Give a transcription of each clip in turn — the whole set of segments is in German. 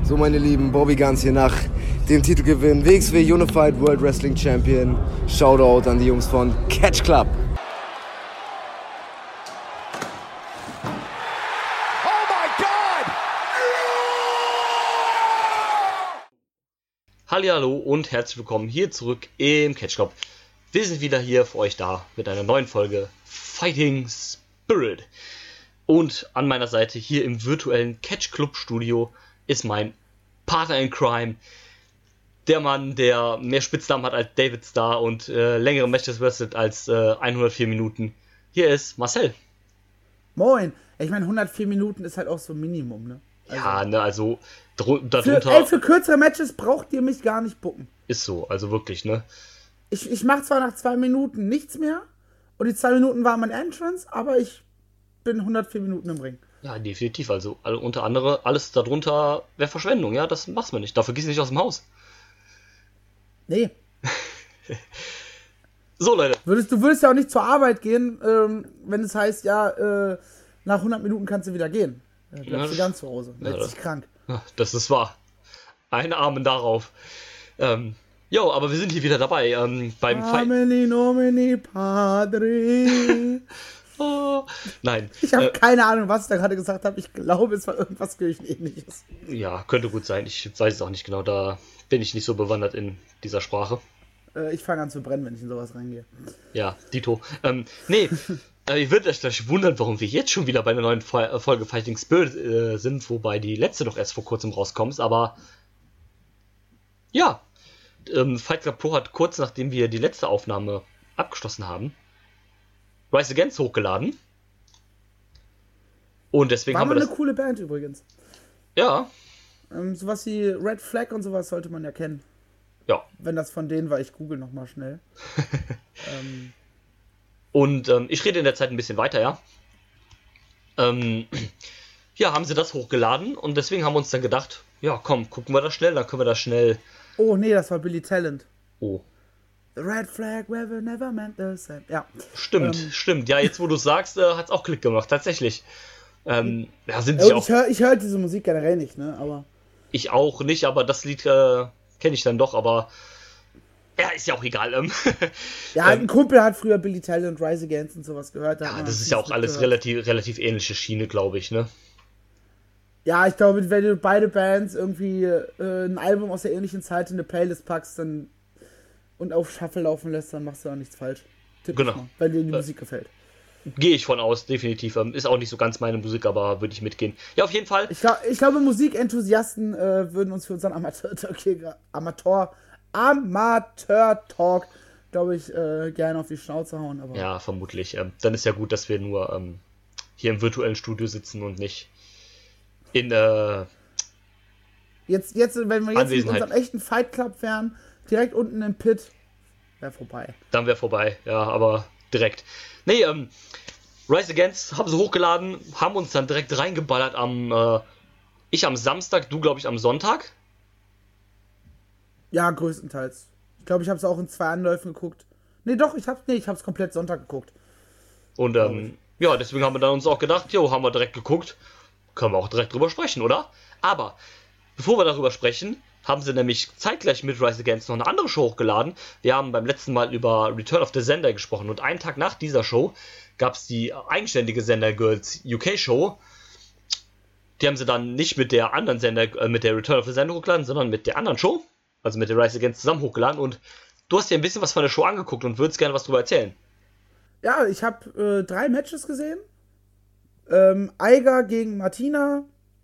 So, meine Lieben, Bobby Guns hier nach dem Titelgewinn. WXW Unified World Wrestling Champion. Shoutout an die Jungs von Catch Club. Hallihallo und herzlich willkommen hier zurück im Catch Club. Wir sind wieder hier für euch da mit einer neuen Folge Fighting Spirit. Und an meiner Seite hier im virtuellen Catch Club Studio ist mein Partner in Crime. Der Mann, der mehr Spitznamen hat als David Starr und längere Matches wrestelt als 104 Minuten. Hier ist Marcel. Moin. Ich meine, 104 Minuten ist halt auch so ein Minimum, ne? Also, ja, ne, also darunter... Für kürzere Matches braucht ihr mich gar nicht bucken. Ist so, also wirklich, ne? Ich mache zwar nach 2 Minuten nichts mehr und die 2 Minuten war mein Entrance, aber ich bin 104 Minuten im Ring. Ja, definitiv, also unter anderem alles darunter wäre Verschwendung, ja, das machst du nicht. Dafür gehst du nicht aus dem Haus. Nee. So, Leute. Du würdest ja auch nicht zur Arbeit gehen, wenn es heißt, ja, nach 100 Minuten kannst du wieder gehen. Dann bleibst du ganz zu Hause. Dann ist dich krank. Das ist wahr. Ein Amen darauf. Jo, aber wir sind hier wieder dabei. Beim Ameni nomini padre. Oh, nein. Ich habe keine Ahnung, was ich da gerade gesagt habe. Ich glaube, es war irgendwas Kirchenähnliches. Ja, könnte gut sein. Ich weiß es auch nicht genau. Da bin ich nicht so bewandert in dieser Sprache. Ich fange an zu brennen, wenn ich in sowas reingehe. Ja, Dito. Nee, ihr werdet euch gleich wundern, warum wir jetzt schon wieder bei einer neuen Folge Fighting Spirit sind, wobei die letzte doch erst vor kurzem rauskommt. Aber ja, Fight Club Pro hat kurz nachdem wir die letzte Aufnahme abgeschlossen haben, Rise Against hochgeladen. Und deswegen haben wir das... eine coole Band übrigens. Ja. Sowas wie Red Flag und sowas sollte man ja kennen. Ja. Wenn das von denen war, ich google nochmal schnell. Und ich rede in der Zeit ein bisschen weiter, ja. Ja, haben sie das hochgeladen und deswegen haben wir uns dann gedacht, ja komm, gucken wir das schnell, dann können wir das schnell... Oh nee, das war Billy Talent. Oh. The Red Flag, never meant the same. Ja. Stimmt. Ja, jetzt wo du sagst, hat's auch Klick gemacht, tatsächlich. Ja, sind sie auch... Ich höre diese Musik generell nicht, ne, aber... Ich auch nicht, aber das Lied kenne ich dann doch, aber... Ja, ist ja auch egal. Ja, ein Kumpel hat früher Billy Talent und Rise Against und sowas gehört. Ja, das ist ja auch alles relativ ähnliche Schiene, glaube ich, ne? Ja, ich glaube, wenn du beide Bands irgendwie ein Album aus der ähnlichen Zeit in eine Playlist packst dann und auf Shuffle laufen lässt, dann machst du auch nichts falsch. Genau. Mal, weil dir die Musik gefällt. Gehe ich von aus, definitiv. Ist auch nicht so ganz meine Musik, aber würde ich mitgehen. Ja, auf jeden Fall. Ich glaube, Musikenthusiasten würden uns für unseren Amateur-Talk, glaube ich, gerne auf die Schnauze hauen. Aber ja, vermutlich. Dann ist ja gut, dass wir nur hier im virtuellen Studio sitzen und nicht in jetzt, wenn wir jetzt mit unserem echten Fight Club wären, direkt unten im Pit, wäre vorbei. Dann wäre vorbei, ja, aber direkt. Nee, Rise Against haben sie hochgeladen, haben uns dann direkt reingeballert ich am Samstag, du glaube ich am Sonntag. Ja, größtenteils. Ich glaube, ich habe es auch in 2 Anläufen geguckt. Nee, doch, ich habe es komplett Sonntag geguckt. Und ja, deswegen haben wir dann uns auch gedacht, jo, haben wir direkt geguckt, können wir auch direkt drüber sprechen, oder? Aber, bevor wir darüber sprechen, haben sie nämlich zeitgleich mit Rise Against noch eine andere Show hochgeladen. Wir haben beim letzten Mal über Return of the Sender gesprochen und einen Tag nach dieser Show gab es die eigenständige Sender Girls UK Show. Die haben sie dann nicht mit der anderen Sender, mit der Return of the Sender hochgeladen, sondern mit der anderen Show, also mit der Rise Against zusammen hochgeladen und du hast dir ein bisschen was von der Show angeguckt und würdest gerne was drüber erzählen. Ja, ich habe 3 Matches gesehen. Aiga gegen Martina,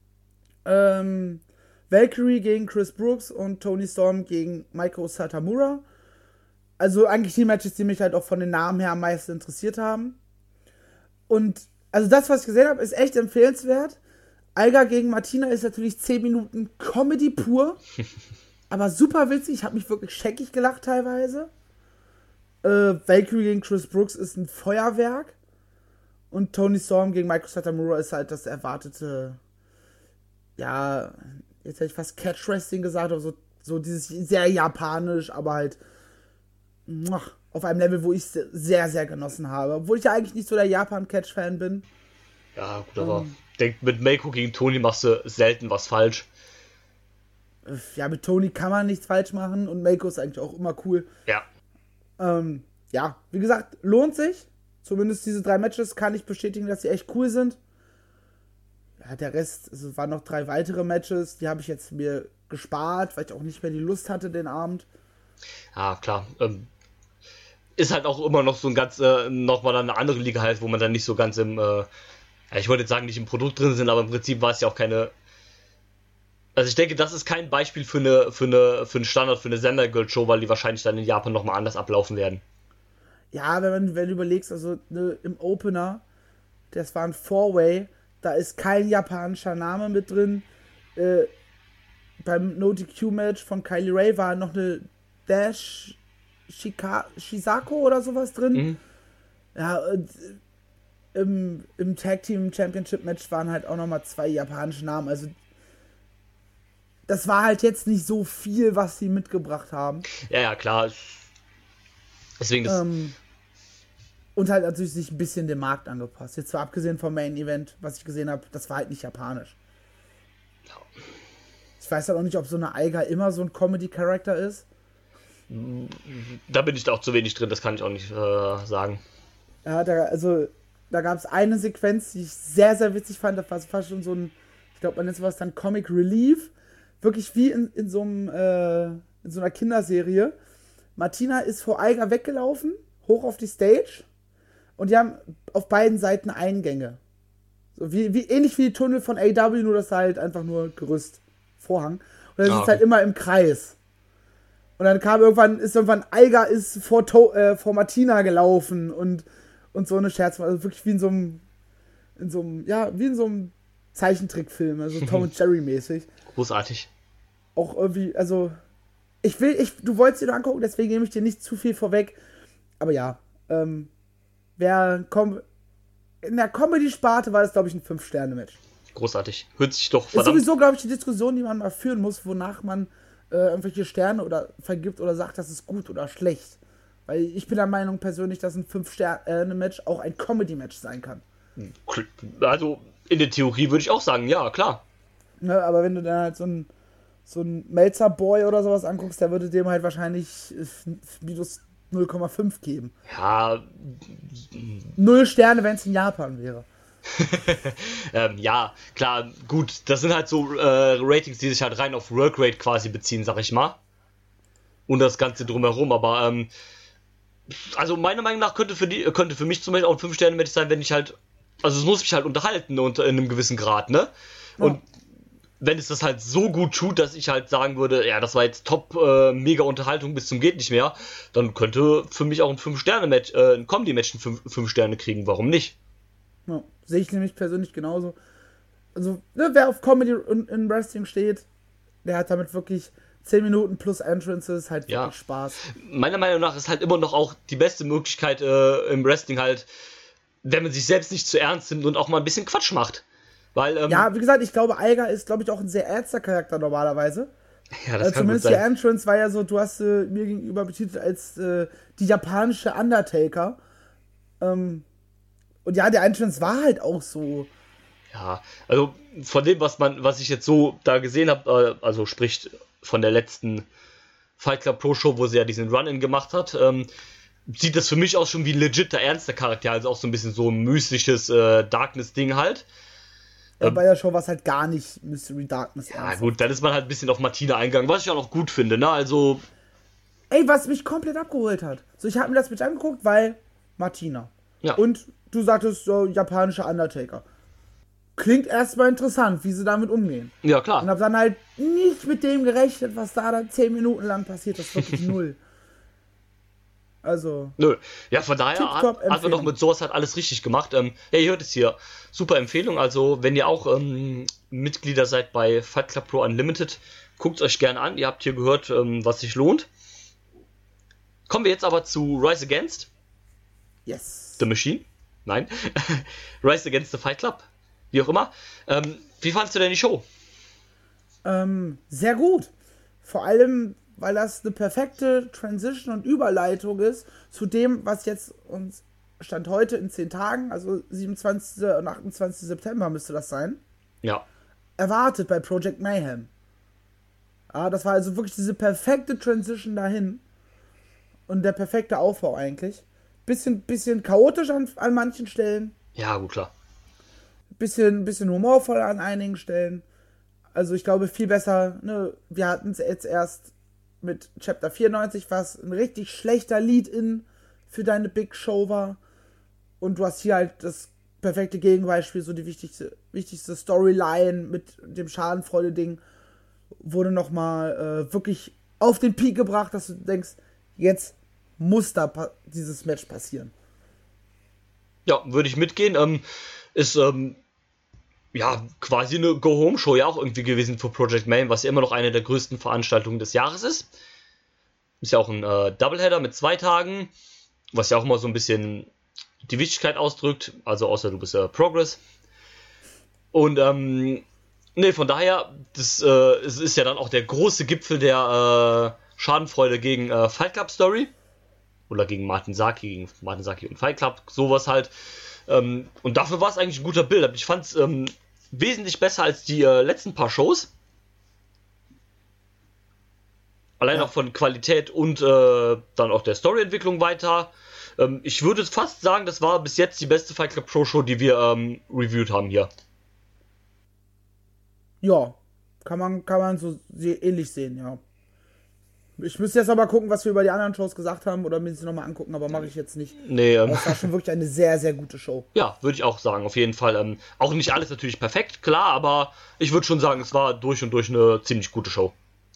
Valkyrie gegen Chris Brooks und Toni Storm gegen Meiko Satomura. Also eigentlich die Matches, die mich halt auch von den Namen her am meisten interessiert haben. Und also das, was ich gesehen habe, ist echt empfehlenswert. Aiga gegen Martina ist natürlich 10 Minuten Comedy pur. Aber super witzig. Ich habe mich wirklich scheckig gelacht teilweise. Valkyrie gegen Chris Brooks ist ein Feuerwerk. Und Toni Storm gegen Meiko Satomura ist halt das erwartete, ja, jetzt hätte ich fast Catch-Wrestling gesagt, aber so dieses sehr japanisch, aber halt auf einem Level, wo ich es sehr, sehr genossen habe. Obwohl ich ja eigentlich nicht so der Japan-Catch-Fan bin. Ja, gut, aber denk, mit Meiko gegen Toni machst du selten was falsch. Ja, mit Tony kann man nichts falsch machen und Meiko ist eigentlich auch immer cool. Ja. Ja, wie gesagt, lohnt sich. Zumindest diese 3 Matches kann ich bestätigen, dass sie echt cool sind. Ja, der Rest, es waren noch 3 weitere Matches, die habe ich jetzt mir gespart, weil ich auch nicht mehr die Lust hatte den Abend. Ja, klar. Ist halt auch immer noch so ein ganz, nochmal eine andere Liga halt, wo man dann nicht so ganz im, ich wollte jetzt sagen, nicht im Produkt drin sind, aber im Prinzip war es ja auch keine. Also ich denke, das ist kein Beispiel für einen Standard, für eine Sender-Girl-Show, weil die wahrscheinlich dann in Japan nochmal anders ablaufen werden. Ja, wenn du überlegst, also im Opener, das war ein 4-Way, da ist kein japanischer Name mit drin. Beim No-DQ-Match von Kylie Ray war noch eine Dash Shizako oder sowas drin. Mhm. Ja, und im Tag Team Championship Match waren halt auch nochmal 2 japanische Namen. Also das war halt jetzt nicht so viel, was sie mitgebracht haben. Ja, klar. Deswegen das. Und halt natürlich sich ein bisschen dem Markt angepasst. Jetzt zwar abgesehen vom Main Event, was ich gesehen habe, das war halt nicht japanisch. Ja. Ich weiß halt auch nicht, ob so eine Aiga immer so ein Comedy-Charakter ist. Da bin ich da auch zu wenig drin, das kann ich auch nicht sagen. Ja, da gab es eine Sequenz, die ich sehr, sehr witzig fand. Das war fast schon so ein, ich glaube, man nennt sowas dann Comic Relief. Wirklich wie in so einer Kinderserie. Martina ist vor Aiga weggelaufen, hoch auf die Stage. Und die haben auf beiden Seiten Eingänge. So wie ähnlich wie die Tunnel von AEW, nur das halt einfach nur Gerüst, Vorhang. Und dann ist es halt immer im Kreis. Und dann ist irgendwann Aiga ist vor Martina gelaufen und so eine Scherz. Also wirklich wie in so einem Zeichentrickfilm, also Tom und Jerry mäßig. Großartig. Auch irgendwie, also du wolltest dir nur angucken, deswegen nehme ich dir nicht zu viel vorweg. Aber ja, in der Comedy-Sparte war das, glaube ich, ein 5-Sterne-Match. Großartig. Hört sich doch verdammt. Ist sowieso, glaube ich, die Diskussion, die man mal führen muss, wonach man irgendwelche Sterne oder vergibt oder sagt, das ist gut oder schlecht. Weil ich bin der Meinung persönlich, dass ein 5-Sterne-Match auch ein Comedy-Match sein kann. Also in der Theorie würde ich auch sagen, ja, klar. Ne, aber wenn du dann halt so ein Melzer-Boy oder sowas anguckst, der würde dem halt wahrscheinlich minus 0,5 geben. Ja. 0 Sterne, wenn es in Japan wäre. Ja, klar, gut. Das sind halt so Ratings, die sich halt rein auf Workrate quasi beziehen, sag ich mal. Und das Ganze drumherum, aber also meiner Meinung nach könnte für mich zum Beispiel auch ein 5-Sterne-Match sein, wenn ich halt, also es muss mich halt unterhalten und in einem gewissen Grad, ne? Und wenn es das halt so gut tut, dass ich halt sagen würde, ja, das war jetzt top, mega Unterhaltung bis zum geht nicht mehr, dann könnte für mich auch ein 5-Sterne-Match, ein Comedy-Match 5 Sterne kriegen, warum nicht? Ja, sehe ich nämlich persönlich genauso. Also, ne, wer auf Comedy und in Wrestling steht, der hat damit wirklich 10 Minuten plus Entrances halt wirklich Spaß. Meiner Meinung nach ist halt immer noch auch die beste Möglichkeit im Wrestling halt, wenn man sich selbst nicht zu ernst nimmt und auch mal ein bisschen Quatsch macht. Weil, ja, wie gesagt, ich glaube, Aiga ist, glaube ich, auch ein sehr ernster Charakter normalerweise. Ja, das kann zumindest gut sein. die Entrance war ja so, du hast mir gegenüber betitelt als die japanische Undertaker. Und ja, der Entrance war halt auch so. Ja, also von dem, was ich jetzt so da gesehen habe, also sprich von der letzten Fight Club Pro Show, wo sie ja diesen Run-In gemacht hat, sieht das für mich auch schon wie ein legitter, ernster Charakter, also auch so ein bisschen so ein mystisches Darkness-Ding halt. Bei der Show war es halt gar nicht Mystery Darkness. Ja gut, dann ist man halt ein bisschen auf Martina eingegangen, was ich auch noch gut finde, ne, also... Ey, was mich komplett abgeholt hat. So, ich habe mir das mit angeguckt, weil Martina. Ja. Und du sagtest so, japanischer Undertaker. Klingt erstmal interessant, wie sie damit umgehen. Ja, klar. Und hab dann halt nicht mit dem gerechnet, was da dann 10 Minuten lang passiert. Das ist wirklich null. Also. Nö. Ja, von daher hat man doch mit sowas halt alles richtig gemacht. Ja, ihr hört es hier. Super Empfehlung. Also, wenn ihr auch Mitglieder seid bei Fight Club Pro Unlimited, guckt es euch gerne an. Ihr habt hier gehört, was sich lohnt. Kommen wir jetzt aber zu Rise Against. Yes. The Machine. Nein. Rise Against the Fight Club. Wie auch immer. Wie fandst du denn die Show? Sehr gut. Vor allem, weil das eine perfekte Transition und Überleitung ist zu dem, was jetzt uns Stand heute in 10 Tagen, also 27. und 28. September müsste das sein, Ja. erwartet bei Project Mayhem. Ja, das war also wirklich diese perfekte Transition dahin. Und der perfekte Aufbau eigentlich. Bisschen chaotisch an manchen Stellen. Ja, gut, klar. Bisschen humorvoll an einigen Stellen. Also ich glaube viel besser, ne, wir hatten es jetzt erst mit Chapter 94, was ein richtig schlechter Lead-In für deine Big Show war. Und du hast hier halt das perfekte Gegenbeispiel, so die wichtigste Storyline mit dem Schadenfreude-Ding wurde nochmal wirklich auf den Peak gebracht, dass du denkst, jetzt muss da dieses Match passieren. Ja, würde ich mitgehen. Ist ja quasi eine Go-Home-Show ja auch irgendwie gewesen für Project Mayhem, was ja immer noch eine der größten Veranstaltungen des Jahres ist. Ist ja auch ein Doubleheader mit 2 Tagen, was ja auch immer so ein bisschen die Wichtigkeit ausdrückt, also außer du bist Progress. Und ne, von daher, es ist ja dann auch der große Gipfel der Schadenfreude gegen Fight Club Story. Oder gegen Martin Saki und Fight Club, sowas halt. Und dafür war es eigentlich ein guter Build-up. Ich fand es wesentlich besser als die letzten paar Shows. Allein auch von Qualität und dann auch der Storyentwicklung weiter. Ich würde fast sagen, das war bis jetzt die beste Fight Club Pro Show, die wir reviewed haben hier. Ja, kann man so ähnlich sehen, ja. Ich müsste jetzt aber gucken, was wir über die anderen Shows gesagt haben oder mir sie nochmal angucken, aber mache ich jetzt nicht. Nee, das war schon wirklich eine sehr, sehr gute Show. Ja, würde ich auch sagen, auf jeden Fall. Auch nicht alles natürlich perfekt, klar, aber ich würde schon sagen, es war durch und durch eine ziemlich gute Show.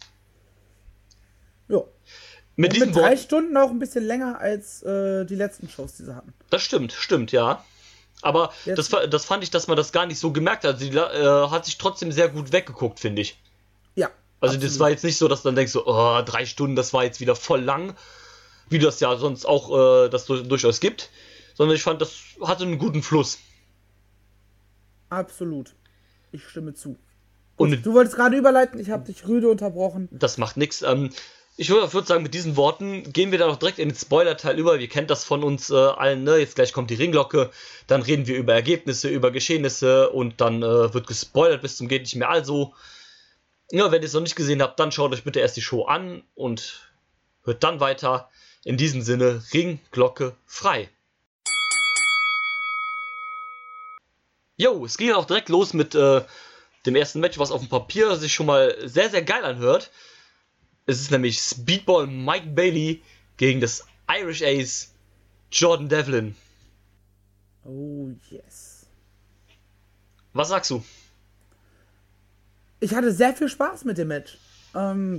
Ja. Mit 3 Stunden auch ein bisschen länger als die letzten Shows, die sie hatten. Das stimmt, ja. Aber das fand ich, dass man das gar nicht so gemerkt hat. Sie hat sich trotzdem sehr gut weggeguckt, finde ich. Ja. Also absolut. Das war jetzt nicht so, dass du dann denkst, so, 3 Stunden, das war jetzt wieder voll lang, wie das ja sonst auch das durchaus gibt. Sondern ich fand, das hatte einen guten Fluss. Absolut. Ich stimme zu. Und du wolltest gerade überleiten, ich habe dich rüde unterbrochen. Das macht nichts. Ich würde sagen, mit diesen Worten gehen wir da noch direkt in den Spoiler-Teil über. Ihr kennt das von uns allen, ne? Jetzt gleich kommt die Ringglocke, dann reden wir über Ergebnisse, über Geschehnisse und dann wird gespoilert bis zum geht nicht mehr. Also, ja, wenn ihr es noch nicht gesehen habt, dann schaut euch bitte erst die Show an und hört dann weiter. In diesem Sinne, Ringglocke frei. Jo, es ging auch direkt los mit dem ersten Match, was auf dem Papier sich schon mal sehr, sehr geil anhört. Es ist nämlich Speedball Mike Bailey gegen das Irish Ace Jordan Devlin. Oh, yes. Was sagst du? Ich hatte sehr viel Spaß mit dem Match. Ein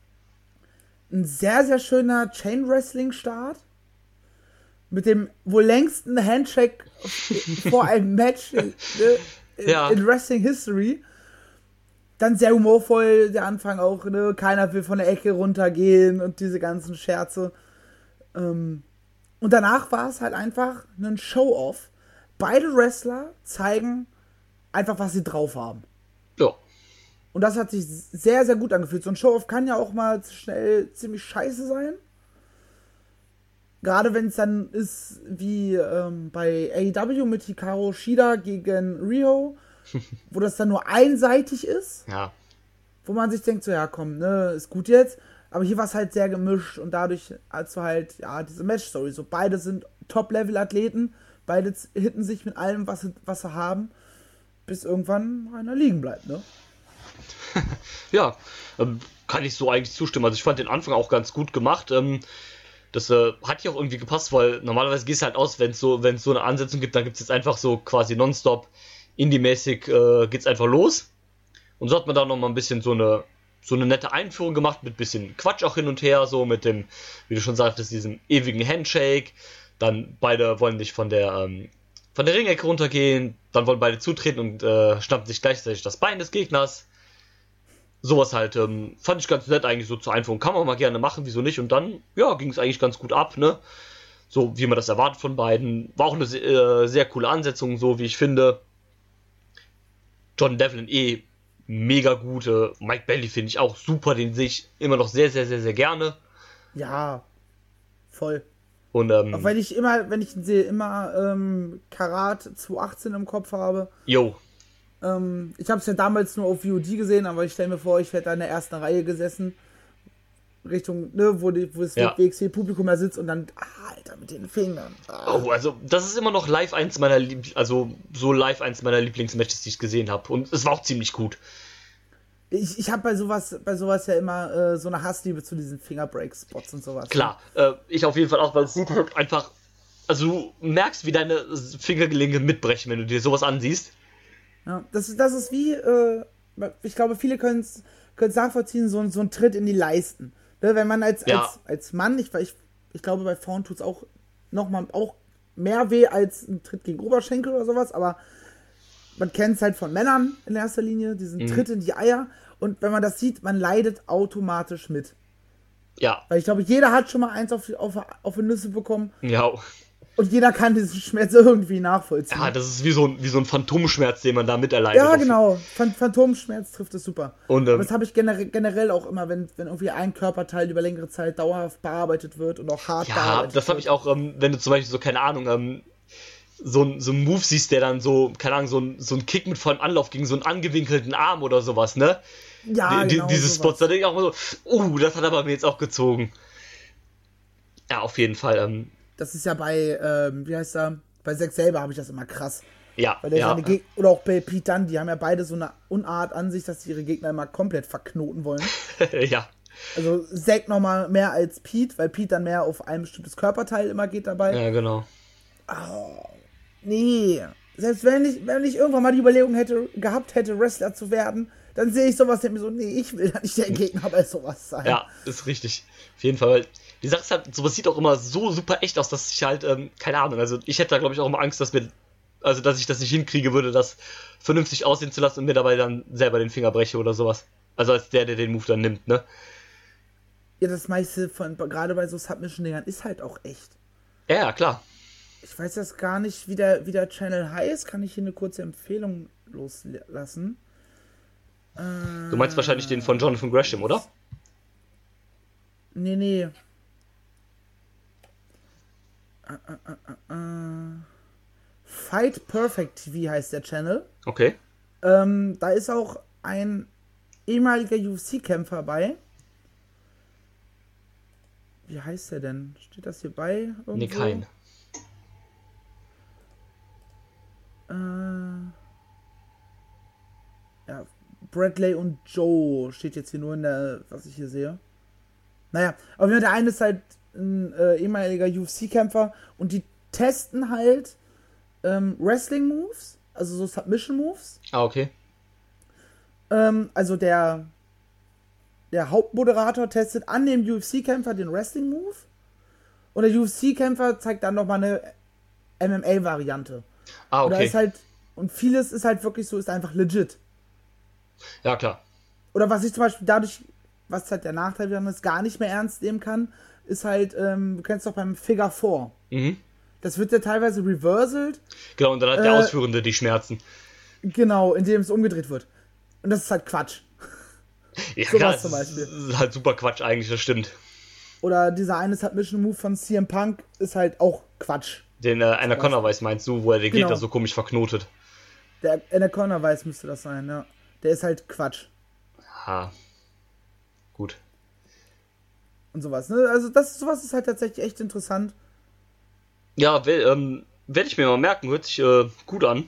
sehr, sehr schöner Chain-Wrestling-Start. Mit dem wohl längsten Handshake vor einem Match in Wrestling-History. Dann sehr humorvoll, der Anfang auch, ne? Keiner will von der Ecke runtergehen und diese ganzen Scherze. Und danach war es halt einfach ein Show-Off. Beide Wrestler zeigen einfach, was sie drauf haben. Ja. Und das hat sich sehr, sehr gut angefühlt. So ein Show-Off kann ja auch mal schnell ziemlich scheiße sein. Gerade wenn es dann ist wie bei AEW mit Hikaru Shida gegen Riho, wo das dann nur einseitig ist. Ja. Wo man sich denkt, so ja komm, ne, ist gut jetzt. Aber hier war es halt sehr gemischt und dadurch hast du halt, ja, diese Match-Story. So beide sind Top-Level-Athleten, beide hitten sich mit allem, was sie haben, bis irgendwann einer liegen bleibt, ne? Ja, kann ich so eigentlich zustimmen. Also ich fand den Anfang auch ganz gut gemacht. Das hat ja auch irgendwie gepasst, weil normalerweise geht es halt aus, wenn es so eine Ansetzung gibt, dann gibt es jetzt einfach so quasi nonstop Indie-mäßig geht's einfach los. Und so hat man da nochmal ein bisschen so eine nette Einführung gemacht, mit bisschen Quatsch auch hin und her, so mit dem, wie du schon sagtest, diesem ewigen Handshake. Dann beide wollen nicht von der Ringecke runtergehen, dann wollen beide zutreten und schnappen sich gleichzeitig das Bein des Gegners. Sowas halt, fand ich ganz nett eigentlich so zur Einführung. Kann man mal gerne machen, wieso nicht? Und dann, ja, ging es eigentlich ganz gut ab, ne? So wie man das erwartet von beiden. War auch eine sehr coole Ansetzung, so wie ich finde. Jordan Devlin mega gut. Mike Bailey finde ich auch super. Den sehe ich immer noch sehr, sehr, sehr, sehr gerne. Ja, voll. Und, auch wenn ich ihn sehe, immer Karat 218 im Kopf habe. Jo. Ich habe es ja damals nur auf VOD gesehen, aber ich stelle mir vor, ich hätte da in der ersten Reihe gesessen. Richtung, ne, wo das WXW-Publikum da sitzt und dann, Alter, mit den Fingern. Oh, also das ist immer noch live eins meiner Lieblingsmatches, die ich gesehen habe. Und es war auch ziemlich gut. Ich habe bei sowas ja immer so eine Hassliebe zu diesen Fingerbreak-Spots und sowas. Klar, ich auf jeden Fall auch, weil es sieht halt einfach, also du merkst, wie deine Fingergelenke mitbrechen, wenn du dir sowas ansiehst. Ja, das ist wie, ich glaube, viele können es nachvollziehen, so ein Tritt in die Leisten. Ne, wenn man als Mann, ich glaube, bei Frauen tut es auch auch mehr weh als ein Tritt gegen Oberschenkel oder sowas, aber man kennt es halt von Männern in erster Linie, diesen Tritt in die Eier. Und wenn man das sieht, man leidet automatisch mit. Ja. Weil ich glaube, jeder hat schon mal eins auf die Nüsse bekommen. Ja. Und jeder kann diesen Schmerz irgendwie nachvollziehen. Ja, das ist wie so ein Phantomschmerz, den man da miterleidet. Ja, genau. Phantomschmerz trifft es super. Und, aber das habe ich generell auch immer, wenn irgendwie ein Körperteil über längere Zeit dauerhaft bearbeitet wird und auch hart bearbeitet wird. Ja, das habe ich auch, wenn du zum Beispiel so, keine Ahnung, so ein Move siehst, der dann so, keine Ahnung, so ein Kick mit vollem Anlauf gegen so einen angewinkelten Arm oder sowas, ne? Ja, genau. Diese Spots, da denke ich auch immer so, das hat aber mir jetzt auch gezogen. Ja, auf jeden Fall. Das ist ja bei, wie heißt er? Bei Zack selber habe ich das immer krass. Ja, weil der seine Gegner, oder auch bei Pete Dunne, die haben ja beide so eine Unart an sich, dass sie ihre Gegner immer komplett verknoten wollen. Ja. Also Zack nochmal mehr als Pete, weil Pete dann mehr auf ein bestimmtes Körperteil immer geht dabei. Ja, genau. Oh, nee. Selbst wenn ich irgendwann mal die Überlegung gehabt hätte, Wrestler zu werden, dann sehe ich sowas und mir so, nee, ich will da nicht der Gegner bei sowas sein. Ja, ist richtig. Auf jeden Fall, weil die Sache ist halt, sowas sieht auch immer so super echt aus, dass ich halt, keine Ahnung, also ich hätte da glaube ich auch immer Angst, dass ich das nicht hinkriege würde, das vernünftig aussehen zu lassen und mir dabei dann selber den Finger breche oder sowas. Also als der den Move dann nimmt, ne? Ja, das meiste gerade bei so Submission-Dingern ist halt auch echt. Ja, klar. Ich weiß jetzt gar nicht, wie der Channel heißt. Kann ich hier eine kurze Empfehlung loslassen? Du meinst wahrscheinlich den von Jonathan Gresham, oder? Nee. Fight Perfect TV heißt der Channel. Okay. Da ist auch ein ehemaliger UFC-Kämpfer bei. Wie heißt der denn? Steht das hier bei? Irgendwo? Nee, kein. Ja, Bradley und Joe steht jetzt hier nur in der, was ich hier sehe. Naja, aber der eine ist halt ein ehemaliger UFC-Kämpfer und die testen halt Wrestling-Moves, also so Submission-Moves. Ah, okay. Also der Hauptmoderator testet an dem UFC-Kämpfer den Wrestling-Move und der UFC-Kämpfer zeigt dann nochmal eine MMA-Variante. Ah, okay. Und da ist halt, und vieles ist halt wirklich so, ist einfach legit. Ja, klar. Oder was ich zum Beispiel dadurch, was halt der Nachteil wäre, es gar nicht mehr ernst nehmen kann, ist halt, du kennst doch beim Figure 4. Mhm. Das wird ja teilweise reversed. Genau, und dann hat der Ausführende die Schmerzen. Genau, indem es umgedreht wird. Und das ist halt Quatsch. Ja, so klar, was zum Beispiel. Das ist halt super Quatsch eigentlich, das stimmt. Oder dieser eine Submission-Move von CM Punk ist halt auch Quatsch. Den Anaconda Vice meinst du, wo er den Genau. Gegner so komisch verknotet. Der Anaconda Vice müsste das sein, ja. Der ist halt Quatsch. Ha. Gut. Und sowas, ne? Also sowas ist halt tatsächlich echt interessant. Ja, werde ich mir mal merken, hört sich gut an.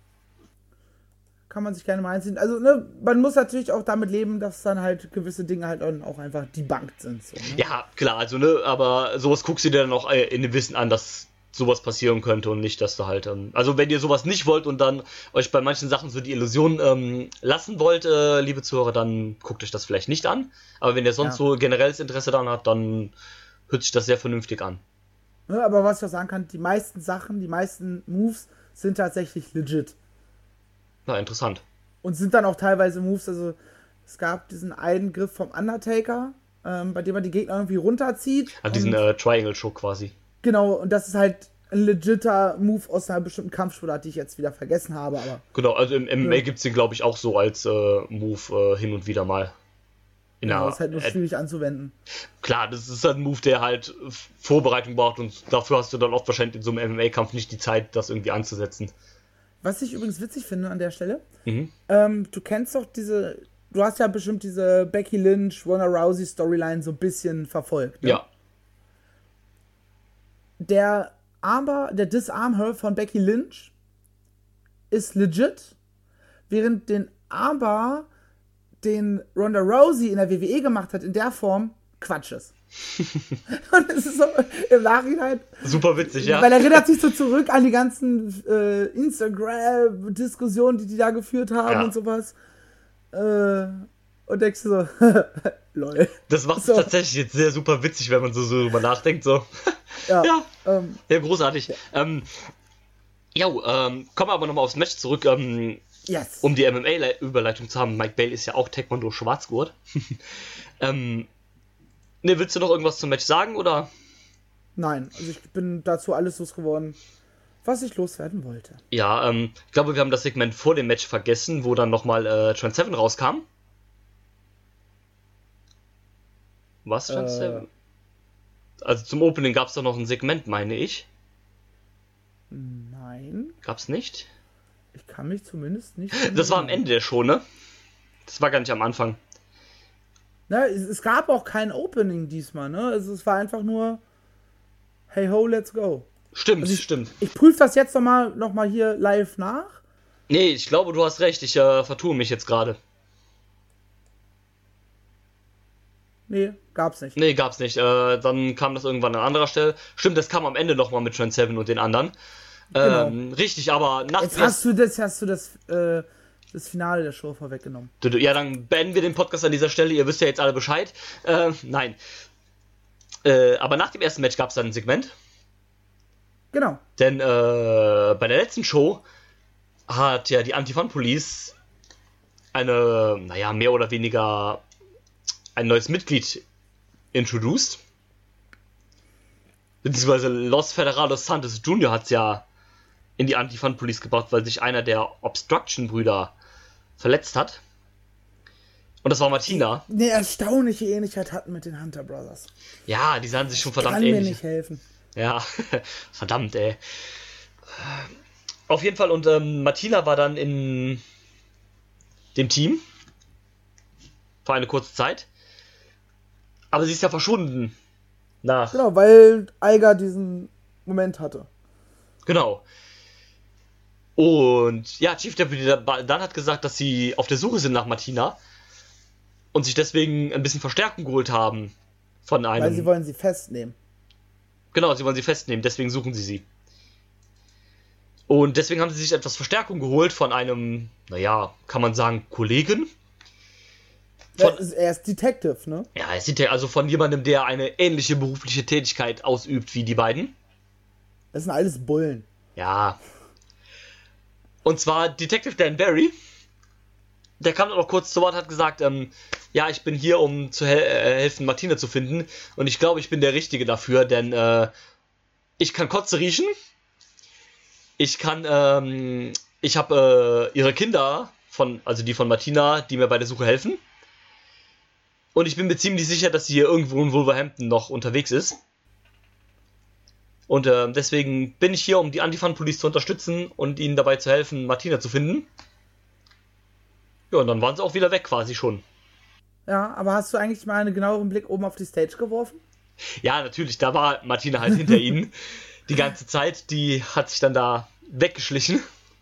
Kann man sich gerne mal einziehen. Also, ne, man muss natürlich auch damit leben, dass dann halt gewisse Dinge halt auch einfach debunked sind. So, ne? Ja, klar, also, ne, aber sowas guckst du dir dann auch in dem Wissen an, dass sowas passieren könnte und nicht, dass du halt, also wenn ihr sowas nicht wollt und dann euch bei manchen Sachen so die Illusion lassen wollt, liebe Zuhörer, dann guckt euch das vielleicht nicht an. Aber wenn ihr sonst so generelles Interesse daran habt, dann hört sich das sehr vernünftig an. Ja, aber was ich auch sagen kann, die meisten Moves sind tatsächlich legit. Na, interessant. Und sind dann auch teilweise Moves, also es gab diesen einen Griff vom Undertaker, bei dem man die Gegner irgendwie runterzieht. An diesen Triangle-Show quasi. Genau, und das ist halt ein legitter Move aus einer bestimmten Kampfsportart, die ich jetzt wieder vergessen habe, aber... Genau, also im MMA gibt es den, glaube ich, auch so als Move hin und wieder mal. Genau, ist halt nur schwierig anzuwenden. Klar, das ist halt ein Move, der halt Vorbereitung braucht und dafür hast du dann oft wahrscheinlich in so einem MMA-Kampf nicht die Zeit, das irgendwie anzusetzen. Was ich übrigens witzig finde an der Stelle, Mhm. du kennst doch du hast ja bestimmt diese Becky Lynch, Ronda Rousey Storyline so ein bisschen verfolgt. Ne? Ja. Der Disarm Her von Becky Lynch ist legit, während den Ronda Rousey in der WWE gemacht hat, in der Form Quatsch ist. Und es ist so im Nachhinein Super witzig, ja. weil er erinnert sich so zurück an die ganzen Instagram-Diskussionen, die da geführt haben Ja. und sowas. Und denkst du so, lol. Das macht es So. tatsächlich jetzt sehr super witzig, wenn man so drüber nachdenkt. So. Ja, Ja. Ja, großartig. Kommen wir aber nochmal aufs Match zurück, yes. um die MMA-Überleitung zu haben. Mike Bale ist ja auch Taekwondo Schwarzgurt. Willst du noch irgendwas zum Match sagen, oder? Nein, also ich bin dazu alles losgeworden, was ich loswerden wollte. Ja, ich glaube, wir haben das Segment vor dem Match vergessen, wo dann nochmal Trent Seven rauskam. Was, Trent Seven? Also zum Opening gab es doch noch ein Segment, meine ich. Nein, Gab's nicht? ich kann mich zumindest nicht... Das war am Ende der Show, ne? Das war gar nicht am Anfang. Ne, es gab auch kein Opening diesmal, ne? Also es war einfach nur hey ho, let's go. Stimmt, Also stimmt. Ich prüfe das jetzt noch mal hier live nach. Nee, ich glaube, du hast recht. Ich vertue mich jetzt gerade. Nee, gab's nicht. Nee, gab's nicht. Dann kam das irgendwann an anderer Stelle. Stimmt, das kam am Ende nochmal mit Trent Seven und den anderen. Genau. Richtig, aber nach Jetzt hast du das Finale der Show vorweggenommen. Ja, dann beenden wir den Podcast an dieser Stelle. Ihr wisst ja jetzt alle Bescheid. Nein. Aber nach dem ersten Match gab es dann ein Segment. Genau. Denn bei der letzten Show hat ja die Anti-Fun Police mehr oder weniger ein neues Mitglied introduced. Beziehungsweise Los Federados Santos Jr. hat es ja in die Anti-Fun Police gebracht, weil sich einer der Obstruction-Brüder verletzt hat. Und das war Martina. Eine erstaunliche Ähnlichkeit hatten mit den Hunter Brothers. Ja, die sahen sich schon verdammt Kann mir ähnlich. nicht helfen. Ja, verdammt, ey. Auf jeden Fall, und Martina war dann in dem Team. Für eine kurze Zeit. Aber sie ist ja verschwunden. Genau, weil Aiga diesen Moment hatte. Genau. Und ja, Chief Deputy dann hat gesagt, dass sie auf der Suche sind nach Martina. Und sich deswegen ein bisschen Verstärkung geholt haben. Von einem. Weil sie wollen sie festnehmen. Genau, sie wollen sie festnehmen, deswegen suchen sie. Und deswegen haben sie sich etwas Verstärkung geholt von einem, kann man sagen, Kollegen. Er ist Detective, ne? Ja, es sieht ja also von jemandem, der eine ähnliche berufliche Tätigkeit ausübt wie die beiden. Das sind alles Bullen. Ja. Und zwar Detective Dan Barry. Der kam dann auch kurz zu Wort und hat gesagt, ich bin hier, um zu helfen, Martina zu finden. Und ich glaube, ich bin der Richtige dafür, denn ich kann Kotze riechen. Ich habe ihre Kinder, die von Martina, die mir bei der Suche helfen. Und ich bin mir ziemlich sicher, dass sie hier irgendwo in Wolverhampton noch unterwegs ist. Und deswegen bin ich hier, um die Anti-Fun Police zu unterstützen und ihnen dabei zu helfen, Martina zu finden. Ja, und dann waren sie auch wieder weg quasi schon. Ja, aber hast du eigentlich mal einen genaueren Blick oben auf die Stage geworfen? Ja, natürlich, da war Martina halt hinter ihnen die ganze Zeit. Die hat sich dann da weggeschlichen.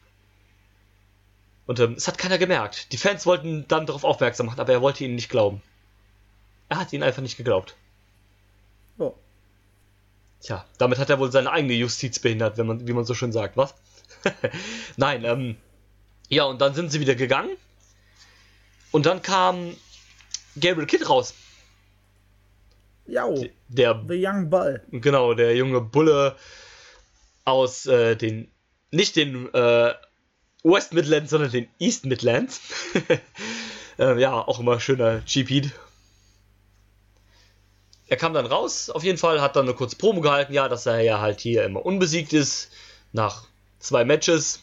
Und es hat keiner gemerkt. Die Fans wollten dann darauf aufmerksam machen, aber er wollte ihnen nicht glauben. Er hat ihnen einfach nicht geglaubt. So. Tja, damit hat er wohl seine eigene Justiz behindert, wie man so schön sagt, was? Nein, ja, und dann sind sie wieder gegangen. Und dann kam Gabriel Kidd raus. Ja, Der The Young Bull. Genau, der junge Bulle aus nicht den West Midlands, sondern den East Midlands. Auch immer schöner GP. Er kam dann raus, auf jeden Fall, hat dann eine kurze Promo gehalten, dass er ja halt hier immer unbesiegt ist, nach 2 Matches.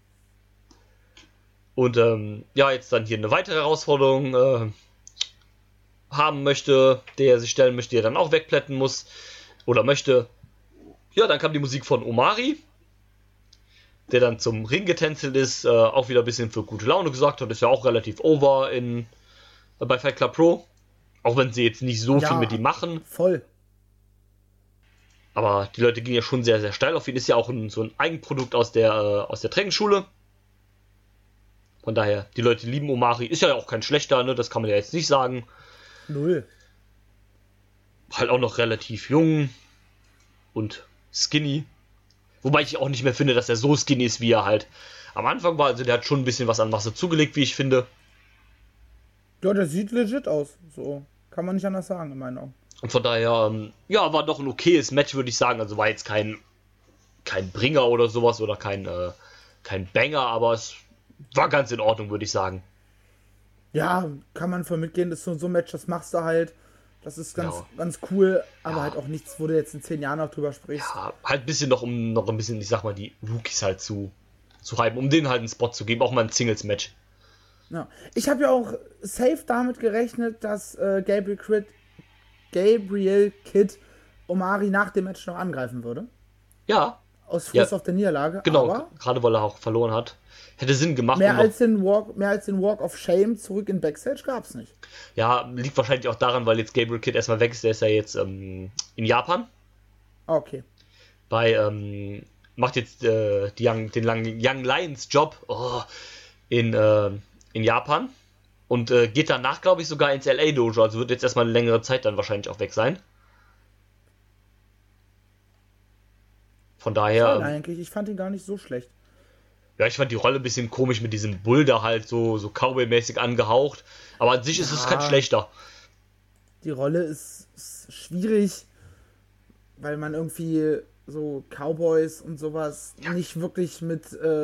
Und jetzt dann hier eine weitere Herausforderung haben möchte, der er sich stellen möchte, die er dann auch wegplätten muss oder möchte. Ja, dann kam die Musik von Omari. der dann zum Ring getänzelt ist, auch wieder ein bisschen für gute Laune gesorgt hat. Ist ja auch relativ over bei Fight Club Pro. Auch wenn sie jetzt nicht so viel mit ihm machen. Voll. Aber die Leute gehen ja schon sehr, sehr steil auf ihn. Ist ja auch so ein Eigenprodukt aus der Trainingsschule. Von daher, die Leute lieben Omari. Ist ja auch kein schlechter, ne? Das kann man ja jetzt nicht sagen. Null. Halt auch noch relativ jung und skinny. Wobei ich auch nicht mehr finde, dass er so skinny ist, wie er halt am Anfang war. Also der hat schon ein bisschen was an Masse zugelegt, wie ich finde. Ja, der sieht legit aus. So kann man nicht anders sagen, in meinen Augen. Und von daher, ja, war doch ein okayes Match, würde ich sagen. Also war jetzt kein Bringer oder sowas oder kein Banger, aber es war ganz in Ordnung, würde ich sagen. Ja, kann man voll mitgehen. Das ist so ein Match, das machst du halt. Das ist ganz, Ja. ganz cool, aber Ja. halt auch nichts, wo du jetzt in 10 Jahren noch drüber sprichst. Ja, halt ein bisschen um noch ein bisschen, ich sag mal, die Rookies halt zu hypen, um denen halt einen Spot zu geben, auch mal ein Singles-Match. Ja. Ich habe ja auch safe damit gerechnet, dass Gabriel Kidd Omari nach dem Match noch angreifen würde. Ja, Aus Ja. Frust auf der Niederlage. genau, Aber gerade weil er auch verloren hat. Hätte Sinn gemacht. mehr um noch- als den Walk of Shame zurück in Backstage gab's nicht. Ja, liegt wahrscheinlich auch daran, weil jetzt Gabriel Kidd erstmal weg ist. Der ist ja jetzt in Japan. Okay. Macht jetzt den Young Lions Job in Japan. Und geht danach, glaube ich, sogar ins LA Dojo. Also wird jetzt erstmal eine längere Zeit dann wahrscheinlich auch weg sein. Von daher, Eigentlich, ich fand ihn gar nicht so schlecht. ja, ich fand die Rolle ein bisschen komisch mit diesem Bull da halt so Cowboy-mäßig angehaucht. Aber an sich ist es kein schlechter. Die Rolle ist schwierig, weil man irgendwie so Cowboys und sowas nicht wirklich mit